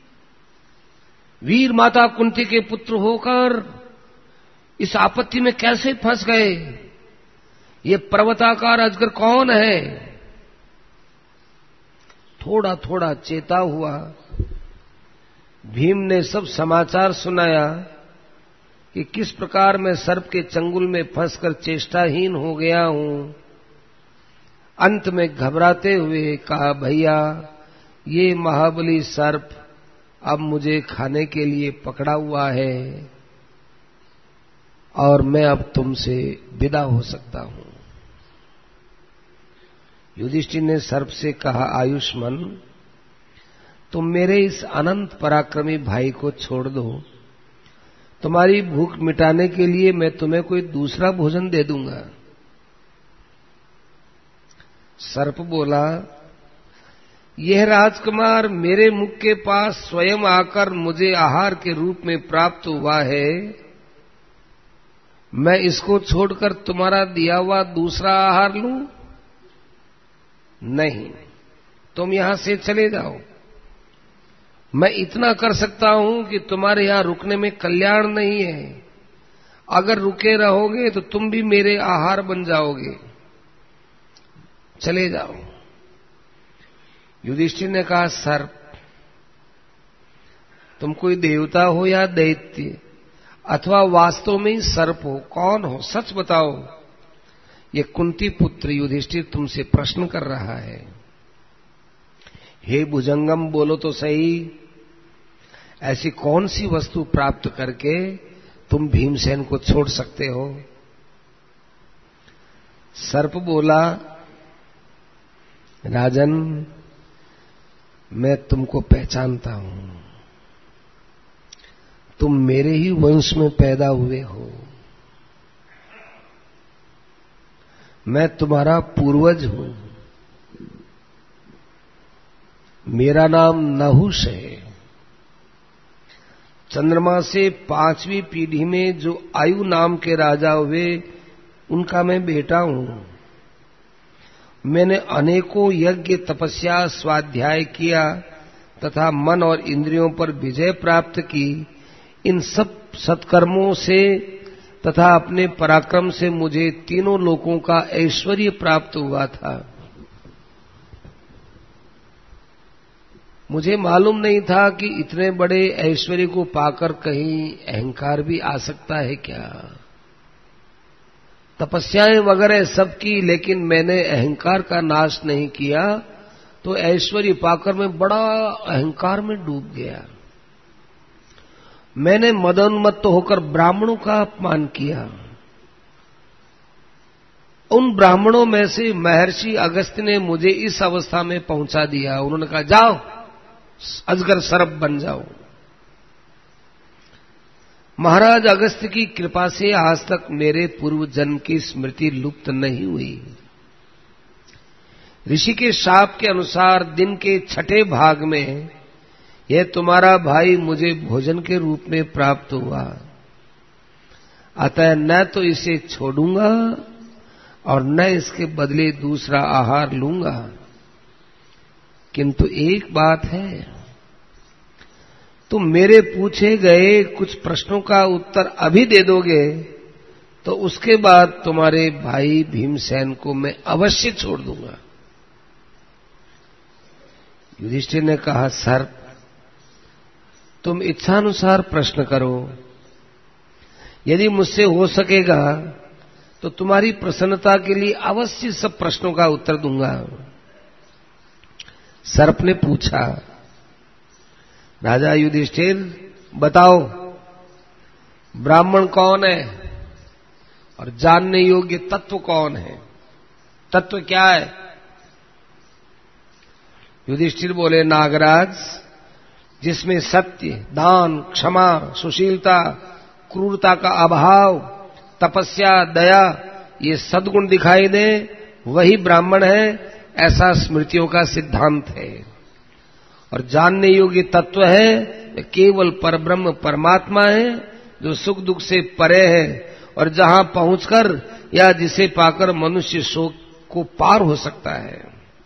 Speaker 1: वीर माता कुंती के पुत्र होकर इस आपत्ति में कैसे फंस गए? ये पर्वताकार अजगर कौन है? थोड़ा थोड़ा चेता हुआ। भीम ने सब समाचार सुनाया कि किस प्रकार मैं सर्प के चंगुल में फंसकर चेष्टाहीन हो गया हूं। अंत में घबराते हुए कहा, भैया, ये महाबली सर्प अब मुझे खाने के लिए पकड़ा हुआ है और मैं अब तुमसे विदा हो सकता हूं। युधिष्ठिर ने सर्प से कहा, आयुष्मान, तुम मेरे इस अनंत पराक्रमी भाई को छोड़ दो। तुम्हारी भूख मिटाने के लिए मैं तुम्हें कोई दूसरा भोजन दे दूंगा। सर्प बोला, यह राजकुमार मेरे मुख के पास स्वयं आकर मुझे आहार के रूप में प्राप्त हुआ है। मैं इसको छोड़कर तुम्हारा दिया हुआ दूसरा आहार लूं? नहीं, तुम यहां से चले जाओ। मैं इतना कर सकता हूं कि तुम्हारे यहां रुकने में कल्याण नहीं है। अगर रुके रहोगे तो तुम भी मेरे आहार बन जाओगे। चले जाओ। युधिष्ठिर ने कहा, सर्प, तुम कोई देवता हो या दैत्य अथवा वास्तव में ही सर्प हो? कौन हो? सच बताओ। ये कुंती पुत्र युधिष्ठिर तुमसे प्रश्न कर रहा है। हे भुजंगम, बोलो तो सही, ऐसी कौन सी वस्तु प्राप्त करके तुम भीमसेन को छोड़ सकते हो? सर्प बोला, राजन, मैं तुमको पहचानता हूं। तुम मेरे ही वंश में पैदा हुए हो। मैं तुम्हारा पूर्वज हूं। मेरा नाम नहुष है। चंद्रमा से 5वीं पीढ़ी में जो आयु नाम के राजा हुए, उनका मैं बेटा हूं। मैंने अनेकों यज्ञ, तपस्या, स्वाध्याय किया तथा मन और इंद्रियों पर विजय प्राप्त की। इन सब सत्कर्मों से तथा अपने पराक्रम से मुझे तीनों लोकों का ऐश्वर्य प्राप्त हुआ था। मुझे मालूम नहीं था कि इतने बड़े ऐश्वर्य को पाकर कहीं अहंकार भी आ सकता है क्या। तपस्याएं वगैरह सब की, लेकिन मैंने अहंकार का नाश नहीं किया, तो ऐश्वर्य पाकर मैं बड़ा अहंकार में डूब गया। मैंने मदोन्मत्त होकर ब्राह्मणों का अपमान किया। उन ब्राह्मणों में से महर्षि अगस्त्य ने मुझे इस अवस्था में पहुंचा दिया। उन्होंने कहा, जाओ, अजगर सर्प बन जाओ। महाराज अगस्त्य की कृपा से आज तक मेरे पूर्व जन्म की स्मृति लुप्त नहीं हुई। ऋषि के शाप के अनुसार दिन के छठे भाग में यह तुम्हारा भाई मुझे भोजन के रूप में प्राप्त हुआ, अतः न तो इसे छोड़ूंगा और न इसके बदले दूसरा आहार लूंगा। किंतु एक बात है, तुम मेरे पूछे गए कुछ प्रश्नों का उत्तर अभी दे दोगे तो उसके बाद तुम्हारे भाई भीमसेन को मैं अवश्य छोड़ दूंगा। युधिष्ठिर ने कहा, सर तुम इच्छानुसार प्रश्न करो, यदि मुझसे हो सकेगा तो तुम्हारी प्रसन्नता के लिए अवश्य सब प्रश्नों का उत्तर दूंगा। सर्प ने पूछा, राजा युधिष्ठिर बताओ ब्राह्मण कौन है और जानने योग्य तत्व कौन है, तत्व क्या है? युधिष्ठिर बोले, नागराज, जिसमें सत्य, दान, क्षमा, सुशीलता, क्रूरता का अभाव, तपस्या, दया ये सद्गुण दिखाई दे वही ब्राह्मण है, ऐसा स्मृतियों का सिद्धांत है। और जानने योग्य तत्व है केवल परब्रह्म परमात्मा है जो सुख दुख से परे है और जहां पहुंचकर या जिसे पाकर मनुष्य शोक को पार हो सकता है।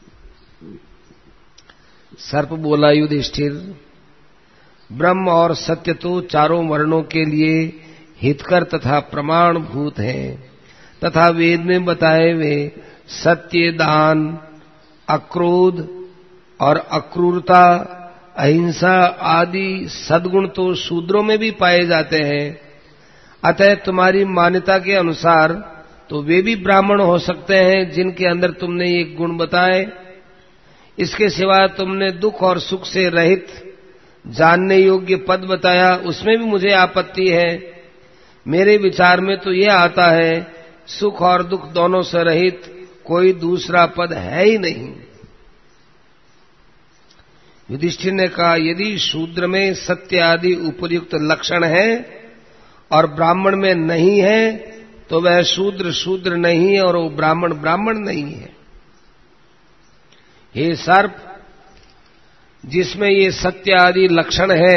Speaker 1: सर्प बोला, युधिष्ठिर, ब्रह्म और सत्य तो चारों वर्णों के लिए हितकर तथा प्रमाणभूत हैं तथा वेद में बताए हुए सत्य, दान, अक्रोध और अक्रूरता, अहिंसा आदि सद्गुण तो शूद्रों में भी पाए जाते हैं। अतः तुम्हारी मान्यता के अनुसार तो वे भी ब्राह्मण हो सकते हैं जिनके अंदर तुमने ये गुण बताए। इसके सिवा तुमने दुख और सुख से रहित जानने योग्य पद बताया, उसमें भी मुझे आपत्ति है। मेरे विचार में तो यह आता है सुख और दुख दोनों से रहित कोई दूसरा पद है ही नहीं। युधिष्ठिर ने कहा, यदि शूद्र में सत्य आदि उपयुक्त लक्षण है और ब्राह्मण में नहीं है तो वह शूद्र शूद्र नहीं है और वो ब्राह्मण ब्राह्मण नहीं है। हे सर्प, जिसमें ये सत्य आदि लक्षण है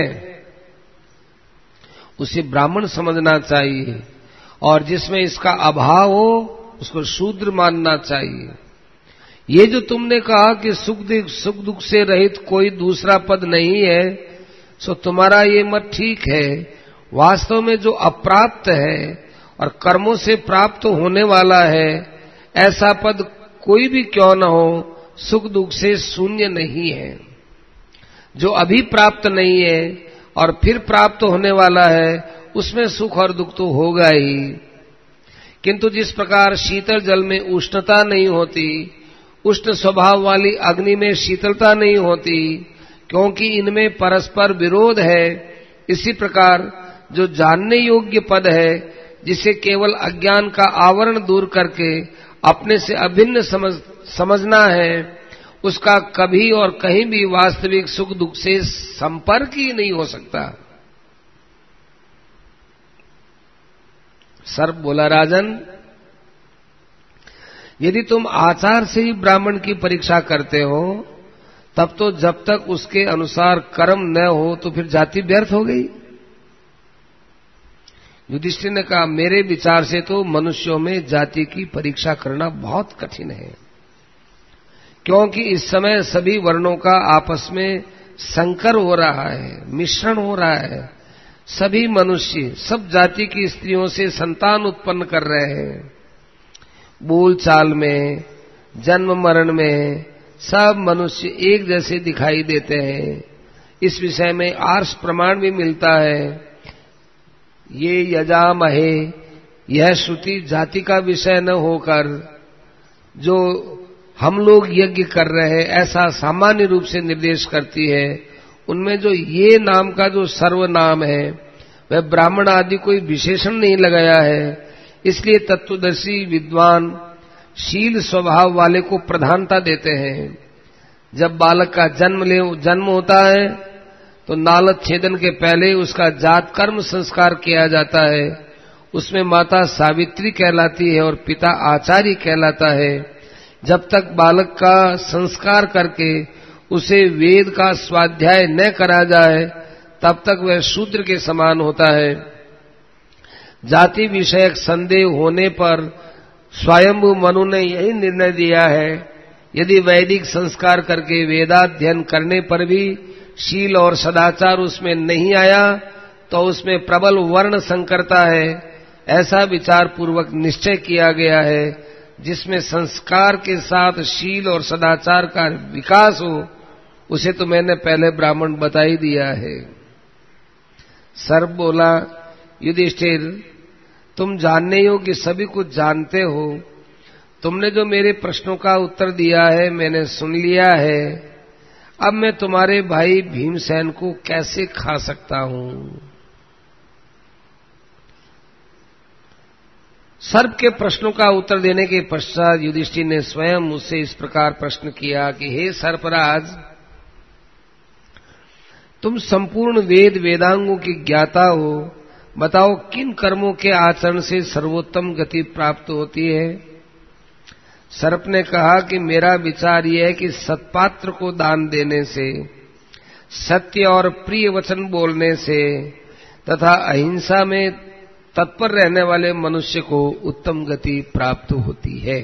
Speaker 1: उसे ब्राह्मण समझना चाहिए और जिसमें इसका अभाव हो उसको शूद्र मानना चाहिए। ये जो तुमने कहा कि सुख दुख से रहित कोई दूसरा पद नहीं है, सो तुम्हारा ये मत ठीक है। वास्तव में जो अप्राप्त है और कर्मों से प्राप्त होने वाला है, ऐसा पद कोई भी क्यों न हो, सुख दुख से शून्य नहीं है। जो अभी प्राप्त नहीं है और फिर प्राप्त होने वाला है, उसमें सुख और दुख तो होगा ही। किंतु जिस प्रकार शीतल जल में उष्णता नहीं होती, उष्ण स्वभाव वाली अग्नि में शीतलता नहीं होती, क्योंकि इनमें परस्पर विरोध है, इसी प्रकार जो जानने योग्य पद है, जिसे केवल अज्ञान का आवरण दूर करके अपने से अभिन्न समझना है, उसका कभी और कहीं भी वास्तविक सुख दुख से संपर्क ही नहीं हो सकता। सर्प बोला, राजन, यदि तुम आचार से ही ब्राह्मण की परीक्षा करते हो, तब तो जब तक उसके अनुसार कर्म न हो तो फिर जाति व्यर्थ हो गई। युधिष्ठिर ने कहा, मेरे विचार से तो मनुष्यों में जाति की परीक्षा करना बहुत कठिन है, क्योंकि इस समय सभी वर्णों का आपस में संकर हो रहा है, मिश्रण हो रहा है। सभी मनुष्य सब जाति की स्त्रियों से संतान उत्पन्न कर रहे हैं। बोलचाल में, जन्म मरण में सब मनुष्य एक जैसे दिखाई देते हैं। इस विषय में आर्ष प्रमाण भी मिलता है। ये यजामहे, यह श्रुति जाति का विषय न होकर जो हम लोग यज्ञ कर रहे हैं ऐसा सामान्य रूप से निर्देश करती है। उनमें जो ये नाम का जो सर्वनाम है वह ब्राह्मण आदि कोई विशेषण नहीं लगाया है। इसलिए तत्वदर्शी विद्वान शील स्वभाव वाले को प्रधानता देते हैं। जब बालक का जन्म होता है तो नालद छेदन के पहले उसका जात कर्म संस्कार किया जाता है। उसमें माता सावित्री कहलाती है और पिता आचार्य कहलाता है। जब तक बालक का संस्कार करके उसे वेद का स्वाध्याय न करा जाए तब तक वह शूद्र के समान होता है। जाति विषयक संदेह होने पर स्वयंभू मनु ने यही निर्णय दिया है, यदि वैदिक संस्कार करके वेदाध्ययन करने पर भी शील और सदाचार उसमें नहीं आया तो उसमें प्रबल वर्ण संकरता है। ऐसा विचार पूर्वक निश्चय किया गया है, जिसमें संस्कार के साथ शील और सदाचार का विकास हो, उसे तो मैंने पहले ब्राह्मण बता ही दिया है। सर्प बोला, युधिष्ठिर तुम जानने योग्य सभी कुछ जानते हो। तुमने जो मेरे प्रश्नों का उत्तर दिया है मैंने सुन लिया है। अब मैं तुम्हारे भाई भीमसेन को कैसे खा सकता हूं? सर्प के प्रश्नों का उत्तर देने के पश्चात युधिष्ठिर ने स्वयं उससे इस प्रकार प्रश्न किया कि हे सर्पराज, तुम संपूर्ण वेद वेदांगों की ज्ञाता हो, बताओ किन कर्मों के आचरण से सर्वोत्तम गति प्राप्त होती है? सर्प ने कहा कि मेरा विचार यह है कि सत्पात्र को दान देने से, सत्य और प्रिय वचन बोलने से तथा अहिंसा में तत्पर रहने वाले मनुष्य को उत्तम गति प्राप्त होती है।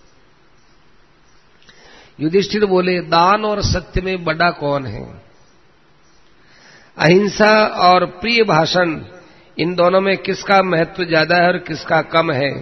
Speaker 1: युधिष्ठिर बोले, दान और सत्य में बड़ा कौन है? अहिंसा और प्रिय भाषण, इन दोनों में किसका महत्व ज्यादा है और किसका कम है?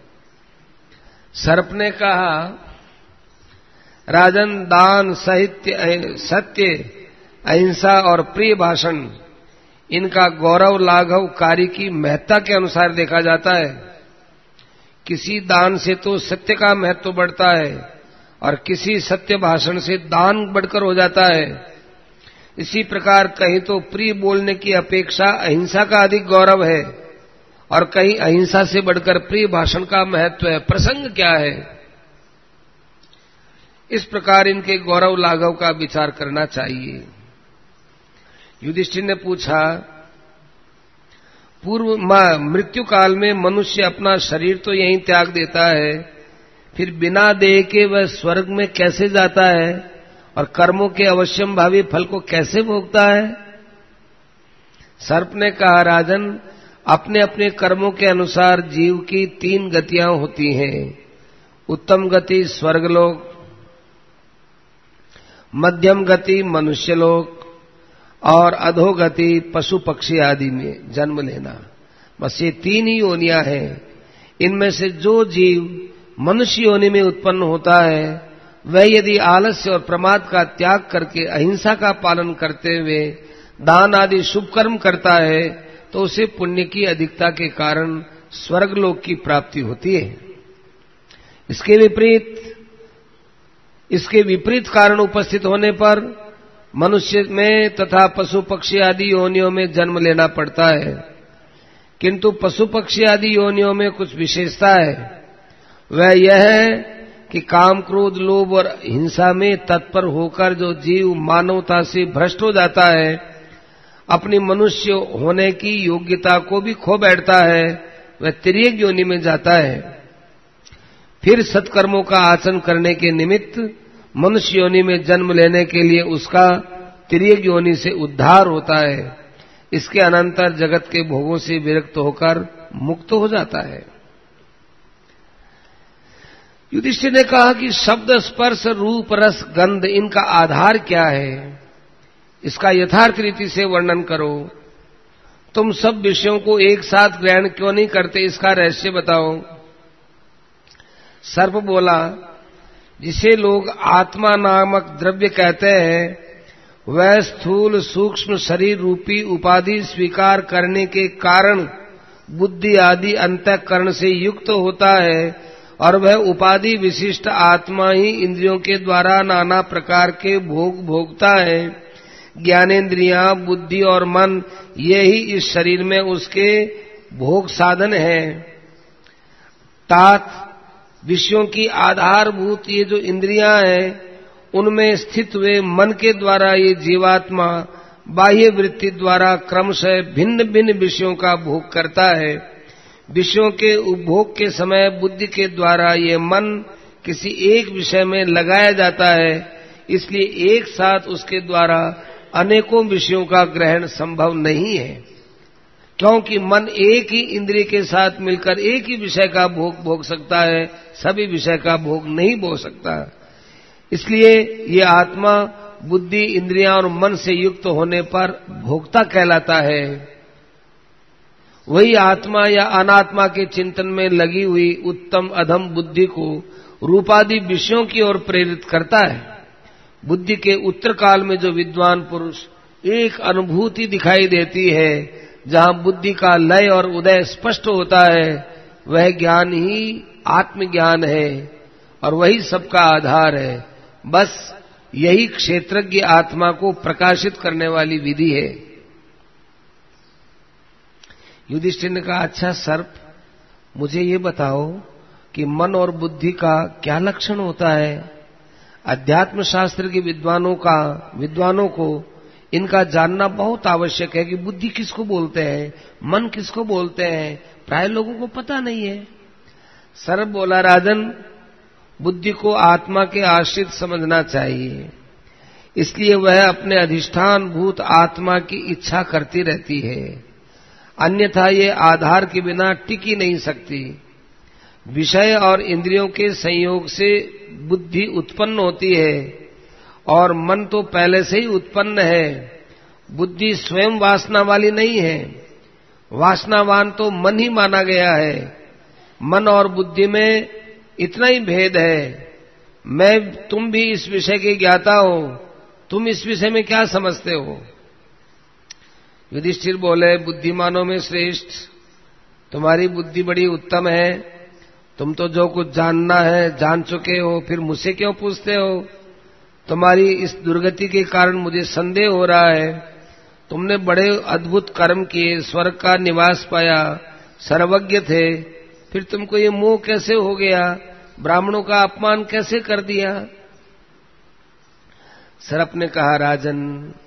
Speaker 1: सर्प ने कहा, राजन, दान, सत्य, अहिंसा और प्रिय भाषण, इनका गौरव लाघव कार्य की महत्ता के अनुसार देखा जाता है। किसी दान से तो सत्य का महत्व बढ़ता है और किसी सत्य भाषण से दान बढ़कर हो जाता है। इसी प्रकार कहीं तो प्रिय बोलने की अपेक्षा अहिंसा का अधिक गौरव है और कहीं अहिंसा से बढ़कर प्रिय भाषण का महत्व है। प्रसंग क्या है? इस प्रकार इनके गौरव लाघव का विचार करना चाहिए। युधिष्ठिर ने पूछा, पूर्व मृत्यु काल में मनुष्य अपना शरीर तो यहीं त्याग देता है, फिर बिना देह के वह स्वर्ग में कैसे जाता है और कर्मों के अवश्यम भावी फल को कैसे भोगता है? सर्प ने कहा, राजन, अपने अपने कर्मों के अनुसार जीव की 3 गतियां होती हैं। उत्तम गति स्वर्गलोक, मध्यम गति मनुष्यलोक और अधोगति पशु पक्षी आदि में जन्म लेना। बस ये 3 ही योनियां हैं। इनमें से जो जीव मनुष्य योनि में उत्पन्न होता है वह यदि आलस्य और प्रमाद का त्याग करके अहिंसा का पालन करते हुए दान आदि शुभ कर्म करता है तो उसे पुण्य की अधिकता के कारण स्वर्गलोक की प्राप्ति होती है। इसके विपरीत कारण उपस्थित होने पर मनुष्य में तथा पशु पक्षी आदि योनियों में जन्म लेना पड़ता है। किंतु पशु पक्षी आदि योनियों में कुछ विशेषता है। वह यह है कि काम, क्रोध, लोभ और हिंसा में तत्पर होकर जो जीव मानवता से भ्रष्ट हो जाता है, अपनी मनुष्य होने की योग्यता को भी खो बैठता है, वह तिर्यक योनि में जाता है। फिर सत्कर्मों का आचरण करने के निमित्त मनुष्य योनि में जन्म लेने के लिए उसका तिर्यक योनि से उद्धार होता है। इसके अनंतर जगत के भोगों से विरक्त होकर मुक्त हो जाता है। युधिष्ठिर ने कहा कि शब्द, स्पर्श, रूप, रस, गंध, इनका आधार क्या है? इसका यथार्थ रीति से वर्णन करो। तुम सब विषयों को एक साथ ग्रहण क्यों नहीं करते, इसका रहस्य बताओ। सर्प बोला, जिसे लोग आत्मा नामक द्रव्य कहते हैं वह स्थूल सूक्ष्म शरीर रूपी उपाधि स्वीकार करने के कारण बुद्धि आदि अंतःकरण से युक्त होता है और वह उपाधि विशिष्ट आत्मा ही इंद्रियों के द्वारा नाना प्रकार के भोग भोगता है। ज्ञानेन्द्रियां, बुद्धि और मन ये ही इस शरीर में उसके भोग साधन हैं। तात विषयों की आधारभूत ये जो इंद्रियां हैं उनमें स्थित हुए मन के द्वारा ये जीवात्मा बाह्य वृत्ति द्वारा क्रमशः भिन्न भिन्न विषयों का भोग करता है। विषयों के उपभोग के समय बुद्धि के द्वारा ये मन किसी एक विषय में लगाया जाता है, इसलिए एक साथ उसके द्वारा अनेकों विषयों का ग्रहण संभव नहीं है, क्योंकि मन एक ही इंद्रिय के साथ मिलकर एक ही विषय का भोग सकता है, सभी विषय का भोग नहीं भोग सकता। इसलिए ये आत्मा बुद्धि, इंद्रियां और मन से युक्त होने पर भोक्ता कहलाता है। वही आत्मा या अनात्मा के चिंतन में लगी हुई उत्तम अधम बुद्धि को रूपादि विषयों की ओर प्रेरित करता है। बुद्धि के उत्तर काल में जो विद्वान पुरुष एक अनुभूति दिखाई देती है, जहां बुद्धि का लय और उदय स्पष्ट होता है, वह ज्ञान ही आत्मज्ञान है और वही सबका आधार है। बस यही क्षेत्रज्ञ आत्मा को प्रकाशित करने वाली विधि है। युधिष्ठिर ने कहा, अच्छा सर्प, मुझे ये बताओ कि मन और बुद्धि का क्या लक्षण होता है? अध्यात्म शास्त्र के विद्वानों को इनका जानना बहुत आवश्यक है कि बुद्धि किसको बोलते हैं, मन किसको बोलते हैं, प्राय लोगों को पता नहीं है। सर्प बोला, राजन, बुद्धि को आत्मा के आश्रित समझना चाहिए, इसलिए वह अपने अधिष्ठान भूत आत्मा की इच्छा करती रहती है, अन्यथा ये आधार के बिना टिक ही नहीं सकती। विषय और इंद्रियों के संयोग से बुद्धि उत्पन्न होती है और मन तो पहले से ही उत्पन्न है। बुद्धि स्वयं वासना वाली नहीं है, वासनावान तो मन ही माना गया है। मन और बुद्धि में इतना ही भेद है। तुम भी इस विषय के ज्ञाता हो, तुम इस विषय में क्या समझते हो? युधिष्ठिर बोले, बुद्धिमानों में श्रेष्ठ, तुम्हारी बुद्धि बड़ी उत्तम है। तुम तो जो कुछ जानना है जान चुके हो, फिर मुझसे क्यों पूछते हो? तुम्हारी इस दुर्गति के कारण मुझे संदेह हो रहा है। तुमने बड़े अद्भुत कर्म किए, स्वर्ग का निवास पाया, सर्वज्ञ थे, फिर तुमको ये मोह कैसे हो गया? ब्राह्मणों का अपमान कैसे कर दिया? सर्प ने कहा, राजन,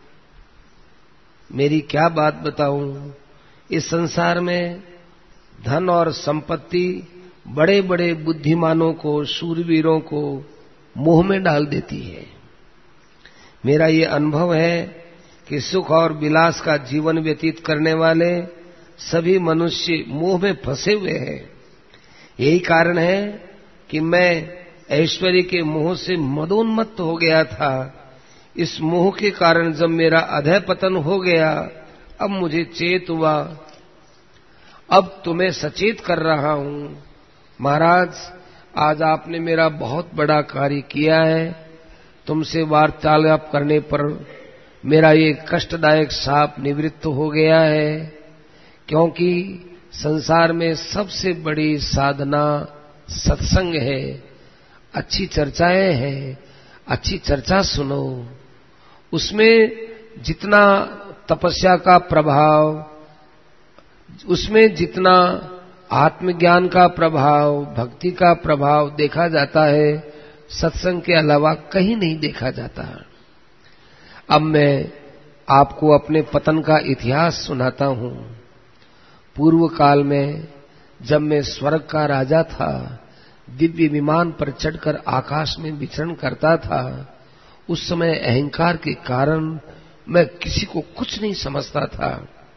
Speaker 1: मेरी क्या बात बताऊं? इस संसार में धन और संपत्ति बड़े बड़े बुद्धिमानों को, शूरवीरों को मोह में डाल देती है। मेरा ये अनुभव है कि सुख और विलास का जीवन व्यतीत करने वाले सभी मनुष्य मोह में फंसे हुए हैं। यही कारण है कि मैं ऐश्वर्य के मोह से मदोन्मत्त हो गया था। इस मोह के कारण जब मेरा अधः पतन हो गया, अब मुझे चेत हुआ। अब तुम्हें सचेत कर रहा हूं। महाराज, आज आपने मेरा बहुत बड़ा कार्य किया है। तुमसे वार्तालाप करने पर मेरा ये कष्टदायक शाप निवृत्त हो गया है, क्योंकि संसार में सबसे बड़ी साधना सत्संग है, अच्छी चर्चाएं हैं, अच्छी चर्चा सुनो। उसमें जितना तपस्या का प्रभाव, उसमें जितना आत्मज्ञान का प्रभाव, भक्ति का प्रभाव देखा जाता है, सत्संग के अलावा कहीं नहीं देखा जाता। अब मैं आपको अपने पतन का इतिहास सुनाता हूं। पूर्व काल में जब मैं स्वर्ग का राजा था, दिव्य विमान पर चढ़कर आकाश में विचरण करता था, उस समय अहंकार के कारण मैं किसी को कुछ नहीं समझता था।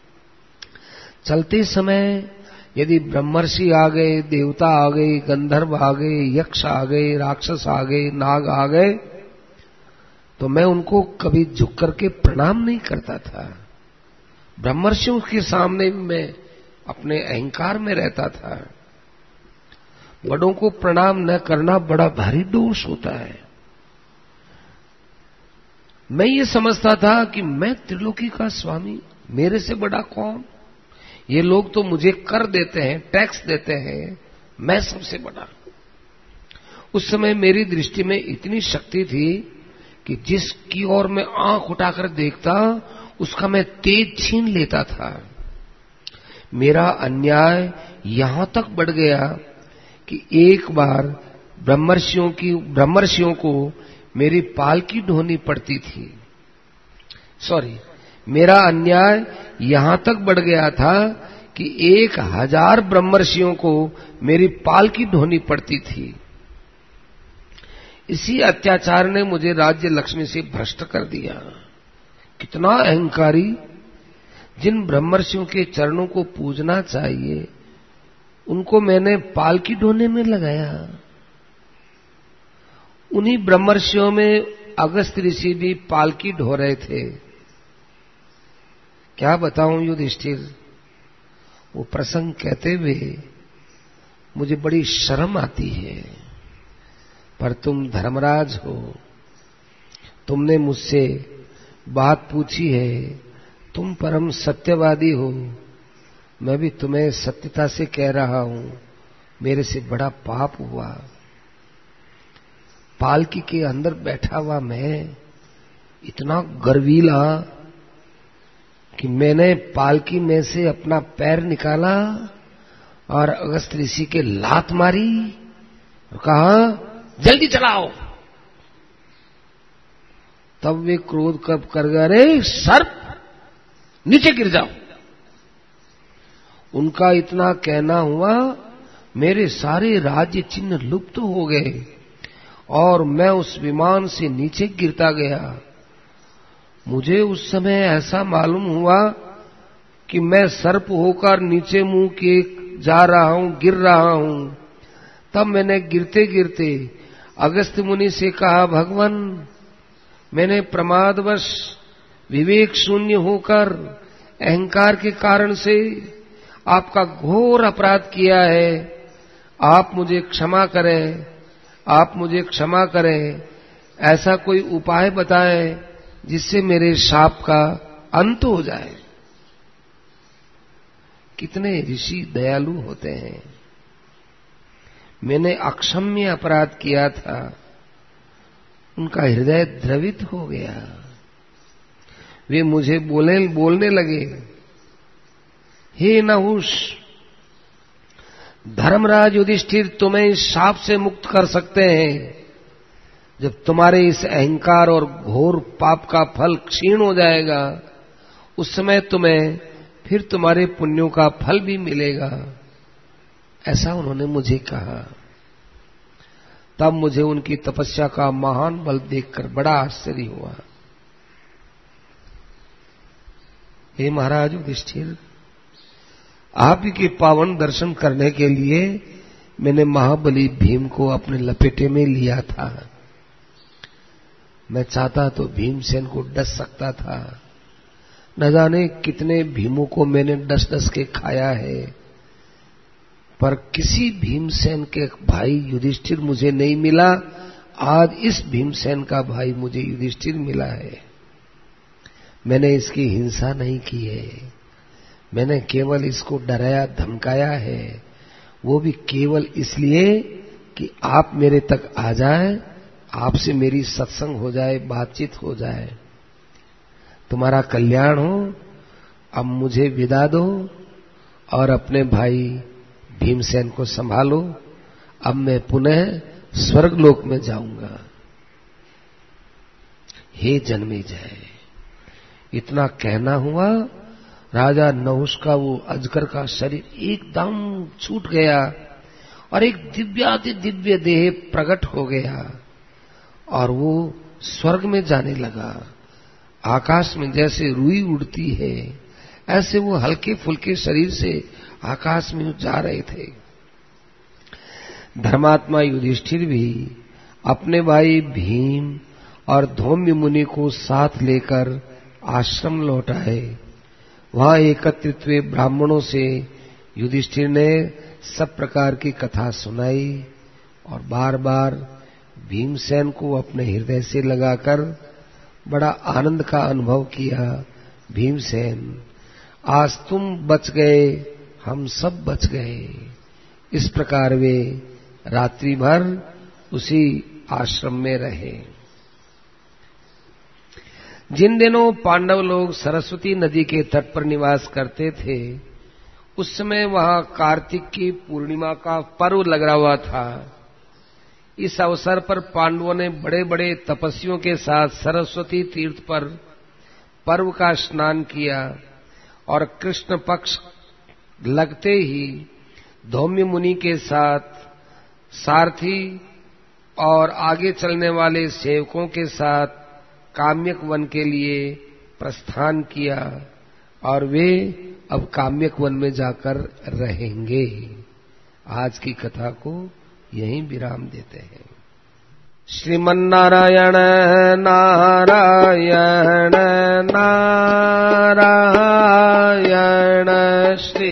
Speaker 1: चलते समय यदि ब्रह्मर्षि आ गए, देवता आ गए, गंधर्व आ गए, यक्ष आ गए, राक्षस आ गए, नाग आ गए, तो मैं उनको कभी झुक करके प्रणाम नहीं करता था। ब्रह्मर्षियों के सामने मैं अपने अहंकार में रहता था। बड़ों को प्रणाम न करना बड़ा भारी दोष होता है। मैं ये समझता था कि मैं त्रिलोकी का स्वामी, मेरे से बड़ा कौन? ये लोग तो मुझे कर देते हैं, टैक्स देते हैं, मैं सबसे बड़ा। उस समय मेरी दृष्टि में इतनी शक्ति थी कि जिसकी ओर मैं आंख उठाकर देखता, उसका मैं तेज छीन लेता था। मेरा अन्याय यहां तक बढ़ गया कि एक बार ब्रह्मर्षियों को मेरी पालकी ढोनी पड़ती थी। मेरा अन्याय यहां तक बढ़ गया था कि 1000 ब्रह्मर्षियों को मेरी पालकी ढोनी पड़ती थी। इसी अत्याचार ने मुझे राज्य लक्ष्मी से भ्रष्ट कर दिया। कितना अहंकारी! जिन ब्रह्मर्षियों के चरणों को पूजना चाहिए उनको मैंने पालकी ढोने में लगाया। उन्हीं ब्रह्मर्षियों में अगस्त ऋषि भी पालकी ढो रहे थे। क्या बताऊं युधिष्ठिर, वो प्रसंग कहते हुए मुझे बड़ी शर्म आती है। पर तुम धर्मराज हो, तुमने मुझसे बात पूछी है, तुम परम सत्यवादी हो, मैं भी तुम्हें सत्यता से कह रहा हूं, मेरे से बड़ा पाप हुआ। पालकी के अंदर बैठा हुआ मैं इतना गर्वीला कि मैंने पालकी में से अपना पैर निकाला और अगस्त ऋषि के लात मारी और कहा जल्दी चलाओ। तब वे क्रोध कर गए, अरे सर्प नीचे गिर जाओ। उनका इतना कहना हुआ, मेरे सारे राज्य चिन्ह लुप्त हो गए और मैं उस विमान से नीचे गिरता गया। मुझे उस समय ऐसा मालूम हुआ कि मैं सर्प होकर नीचे मुंह के जा रहा हूं, गिर रहा हूं। तब मैंने गिरते गिरते अगस्त मुनि से कहा, भगवान, मैंने प्रमादवश विवेक शून्य होकर अहंकार के कारण से आपका घोर अपराध किया है। आप मुझे क्षमा करें, आप मुझे क्षमा करें। ऐसा कोई उपाय बताएं जिससे मेरे शाप का अंत हो जाए। कितने ऋषि दयालु होते हैं। मैंने अक्षम्य अपराध किया था, उनका हृदय द्रवित हो गया। वे मुझे बोलने लगे, हे नहुष, धर्मराज युधिष्ठिर तुम्हें इस शाप से मुक्त कर सकते हैं। जब तुम्हारे इस अहंकार और घोर पाप का फल क्षीण हो जाएगा, उस समय तुम्हें फिर तुम्हारे पुण्यों का फल भी मिलेगा। ऐसा उन्होंने मुझे कहा। तब मुझे उनकी तपस्या का महान बल देखकर बड़ा आश्चर्य हुआ। हे महाराज युधिष्ठिर, आप ही के पावन दर्शन करने के लिए मैंने महाबली भीम को अपने लपेटे में लिया था। मैं चाहता तो भीमसेन को डस सकता था। न जाने कितने भीमों को मैंने डस डस के खाया है, पर किसी भीमसेन के भाई युधिष्ठिर मुझे नहीं मिला। आज इस भीमसेन का भाई मुझे युधिष्ठिर मिला है। मैंने इसकी हिंसा नहीं की है, मैंने केवल इसको डराया धमकाया है, वो भी केवल इसलिए कि आप मेरे तक आ जाएं, आपसे मेरी सत्संग हो जाए, बातचीत हो जाए, तुम्हारा कल्याण हो। अब मुझे विदा दो और अपने भाई भीमसेन को संभालो। अब मैं पुनः स्वर्गलोक में जाऊंगा। हे जन्मेजय, इतना कहना हुआ, राजा नहुष का वो अजगर का शरीर एकदम छूट गया और एक दिव्याति दिव्य देह प्रकट हो गया और वो स्वर्ग में जाने लगा। आकाश में जैसे रुई उड़ती है, ऐसे वो हल्के फुल्के शरीर से आकाश में जा रहे थे। धर्मात्मा युधिष्ठिर भी अपने भाई भीम और धौम्य मुनि को साथ लेकर आश्रम लौट आए। वहां एकत्रित हुए ब्राह्मणों से युधिष्ठिर ने सब प्रकार की कथा सुनाई और बार बार भीमसेन को अपने हृदय से लगाकर बड़ा आनंद का अनुभव किया। भीमसेन, आज तुम बच गए, हम सब बच गए। इस प्रकार वे रात्रि भर उसी आश्रम में रहे। जिन दिनों पांडव लोग सरस्वती नदी के तट पर निवास करते थे, उस समय वहां कार्तिक की पूर्णिमा का पर्व लगा हुआ था। इस अवसर पर पांडवों ने बड़े बड़े तपस्वियों के साथ सरस्वती तीर्थ पर पर्व का स्नान किया और कृष्ण पक्ष लगते ही धौम्य मुनि के साथ सारथी और आगे चलने वाले सेवकों के साथ काम्यक वन के लिए प्रस्थान किया और वे अब काम्यक वन में जाकर रहेंगे। आज की कथा को यहीं विराम देते हैं। श्रीमन्नारायण नारायण नारायण श्री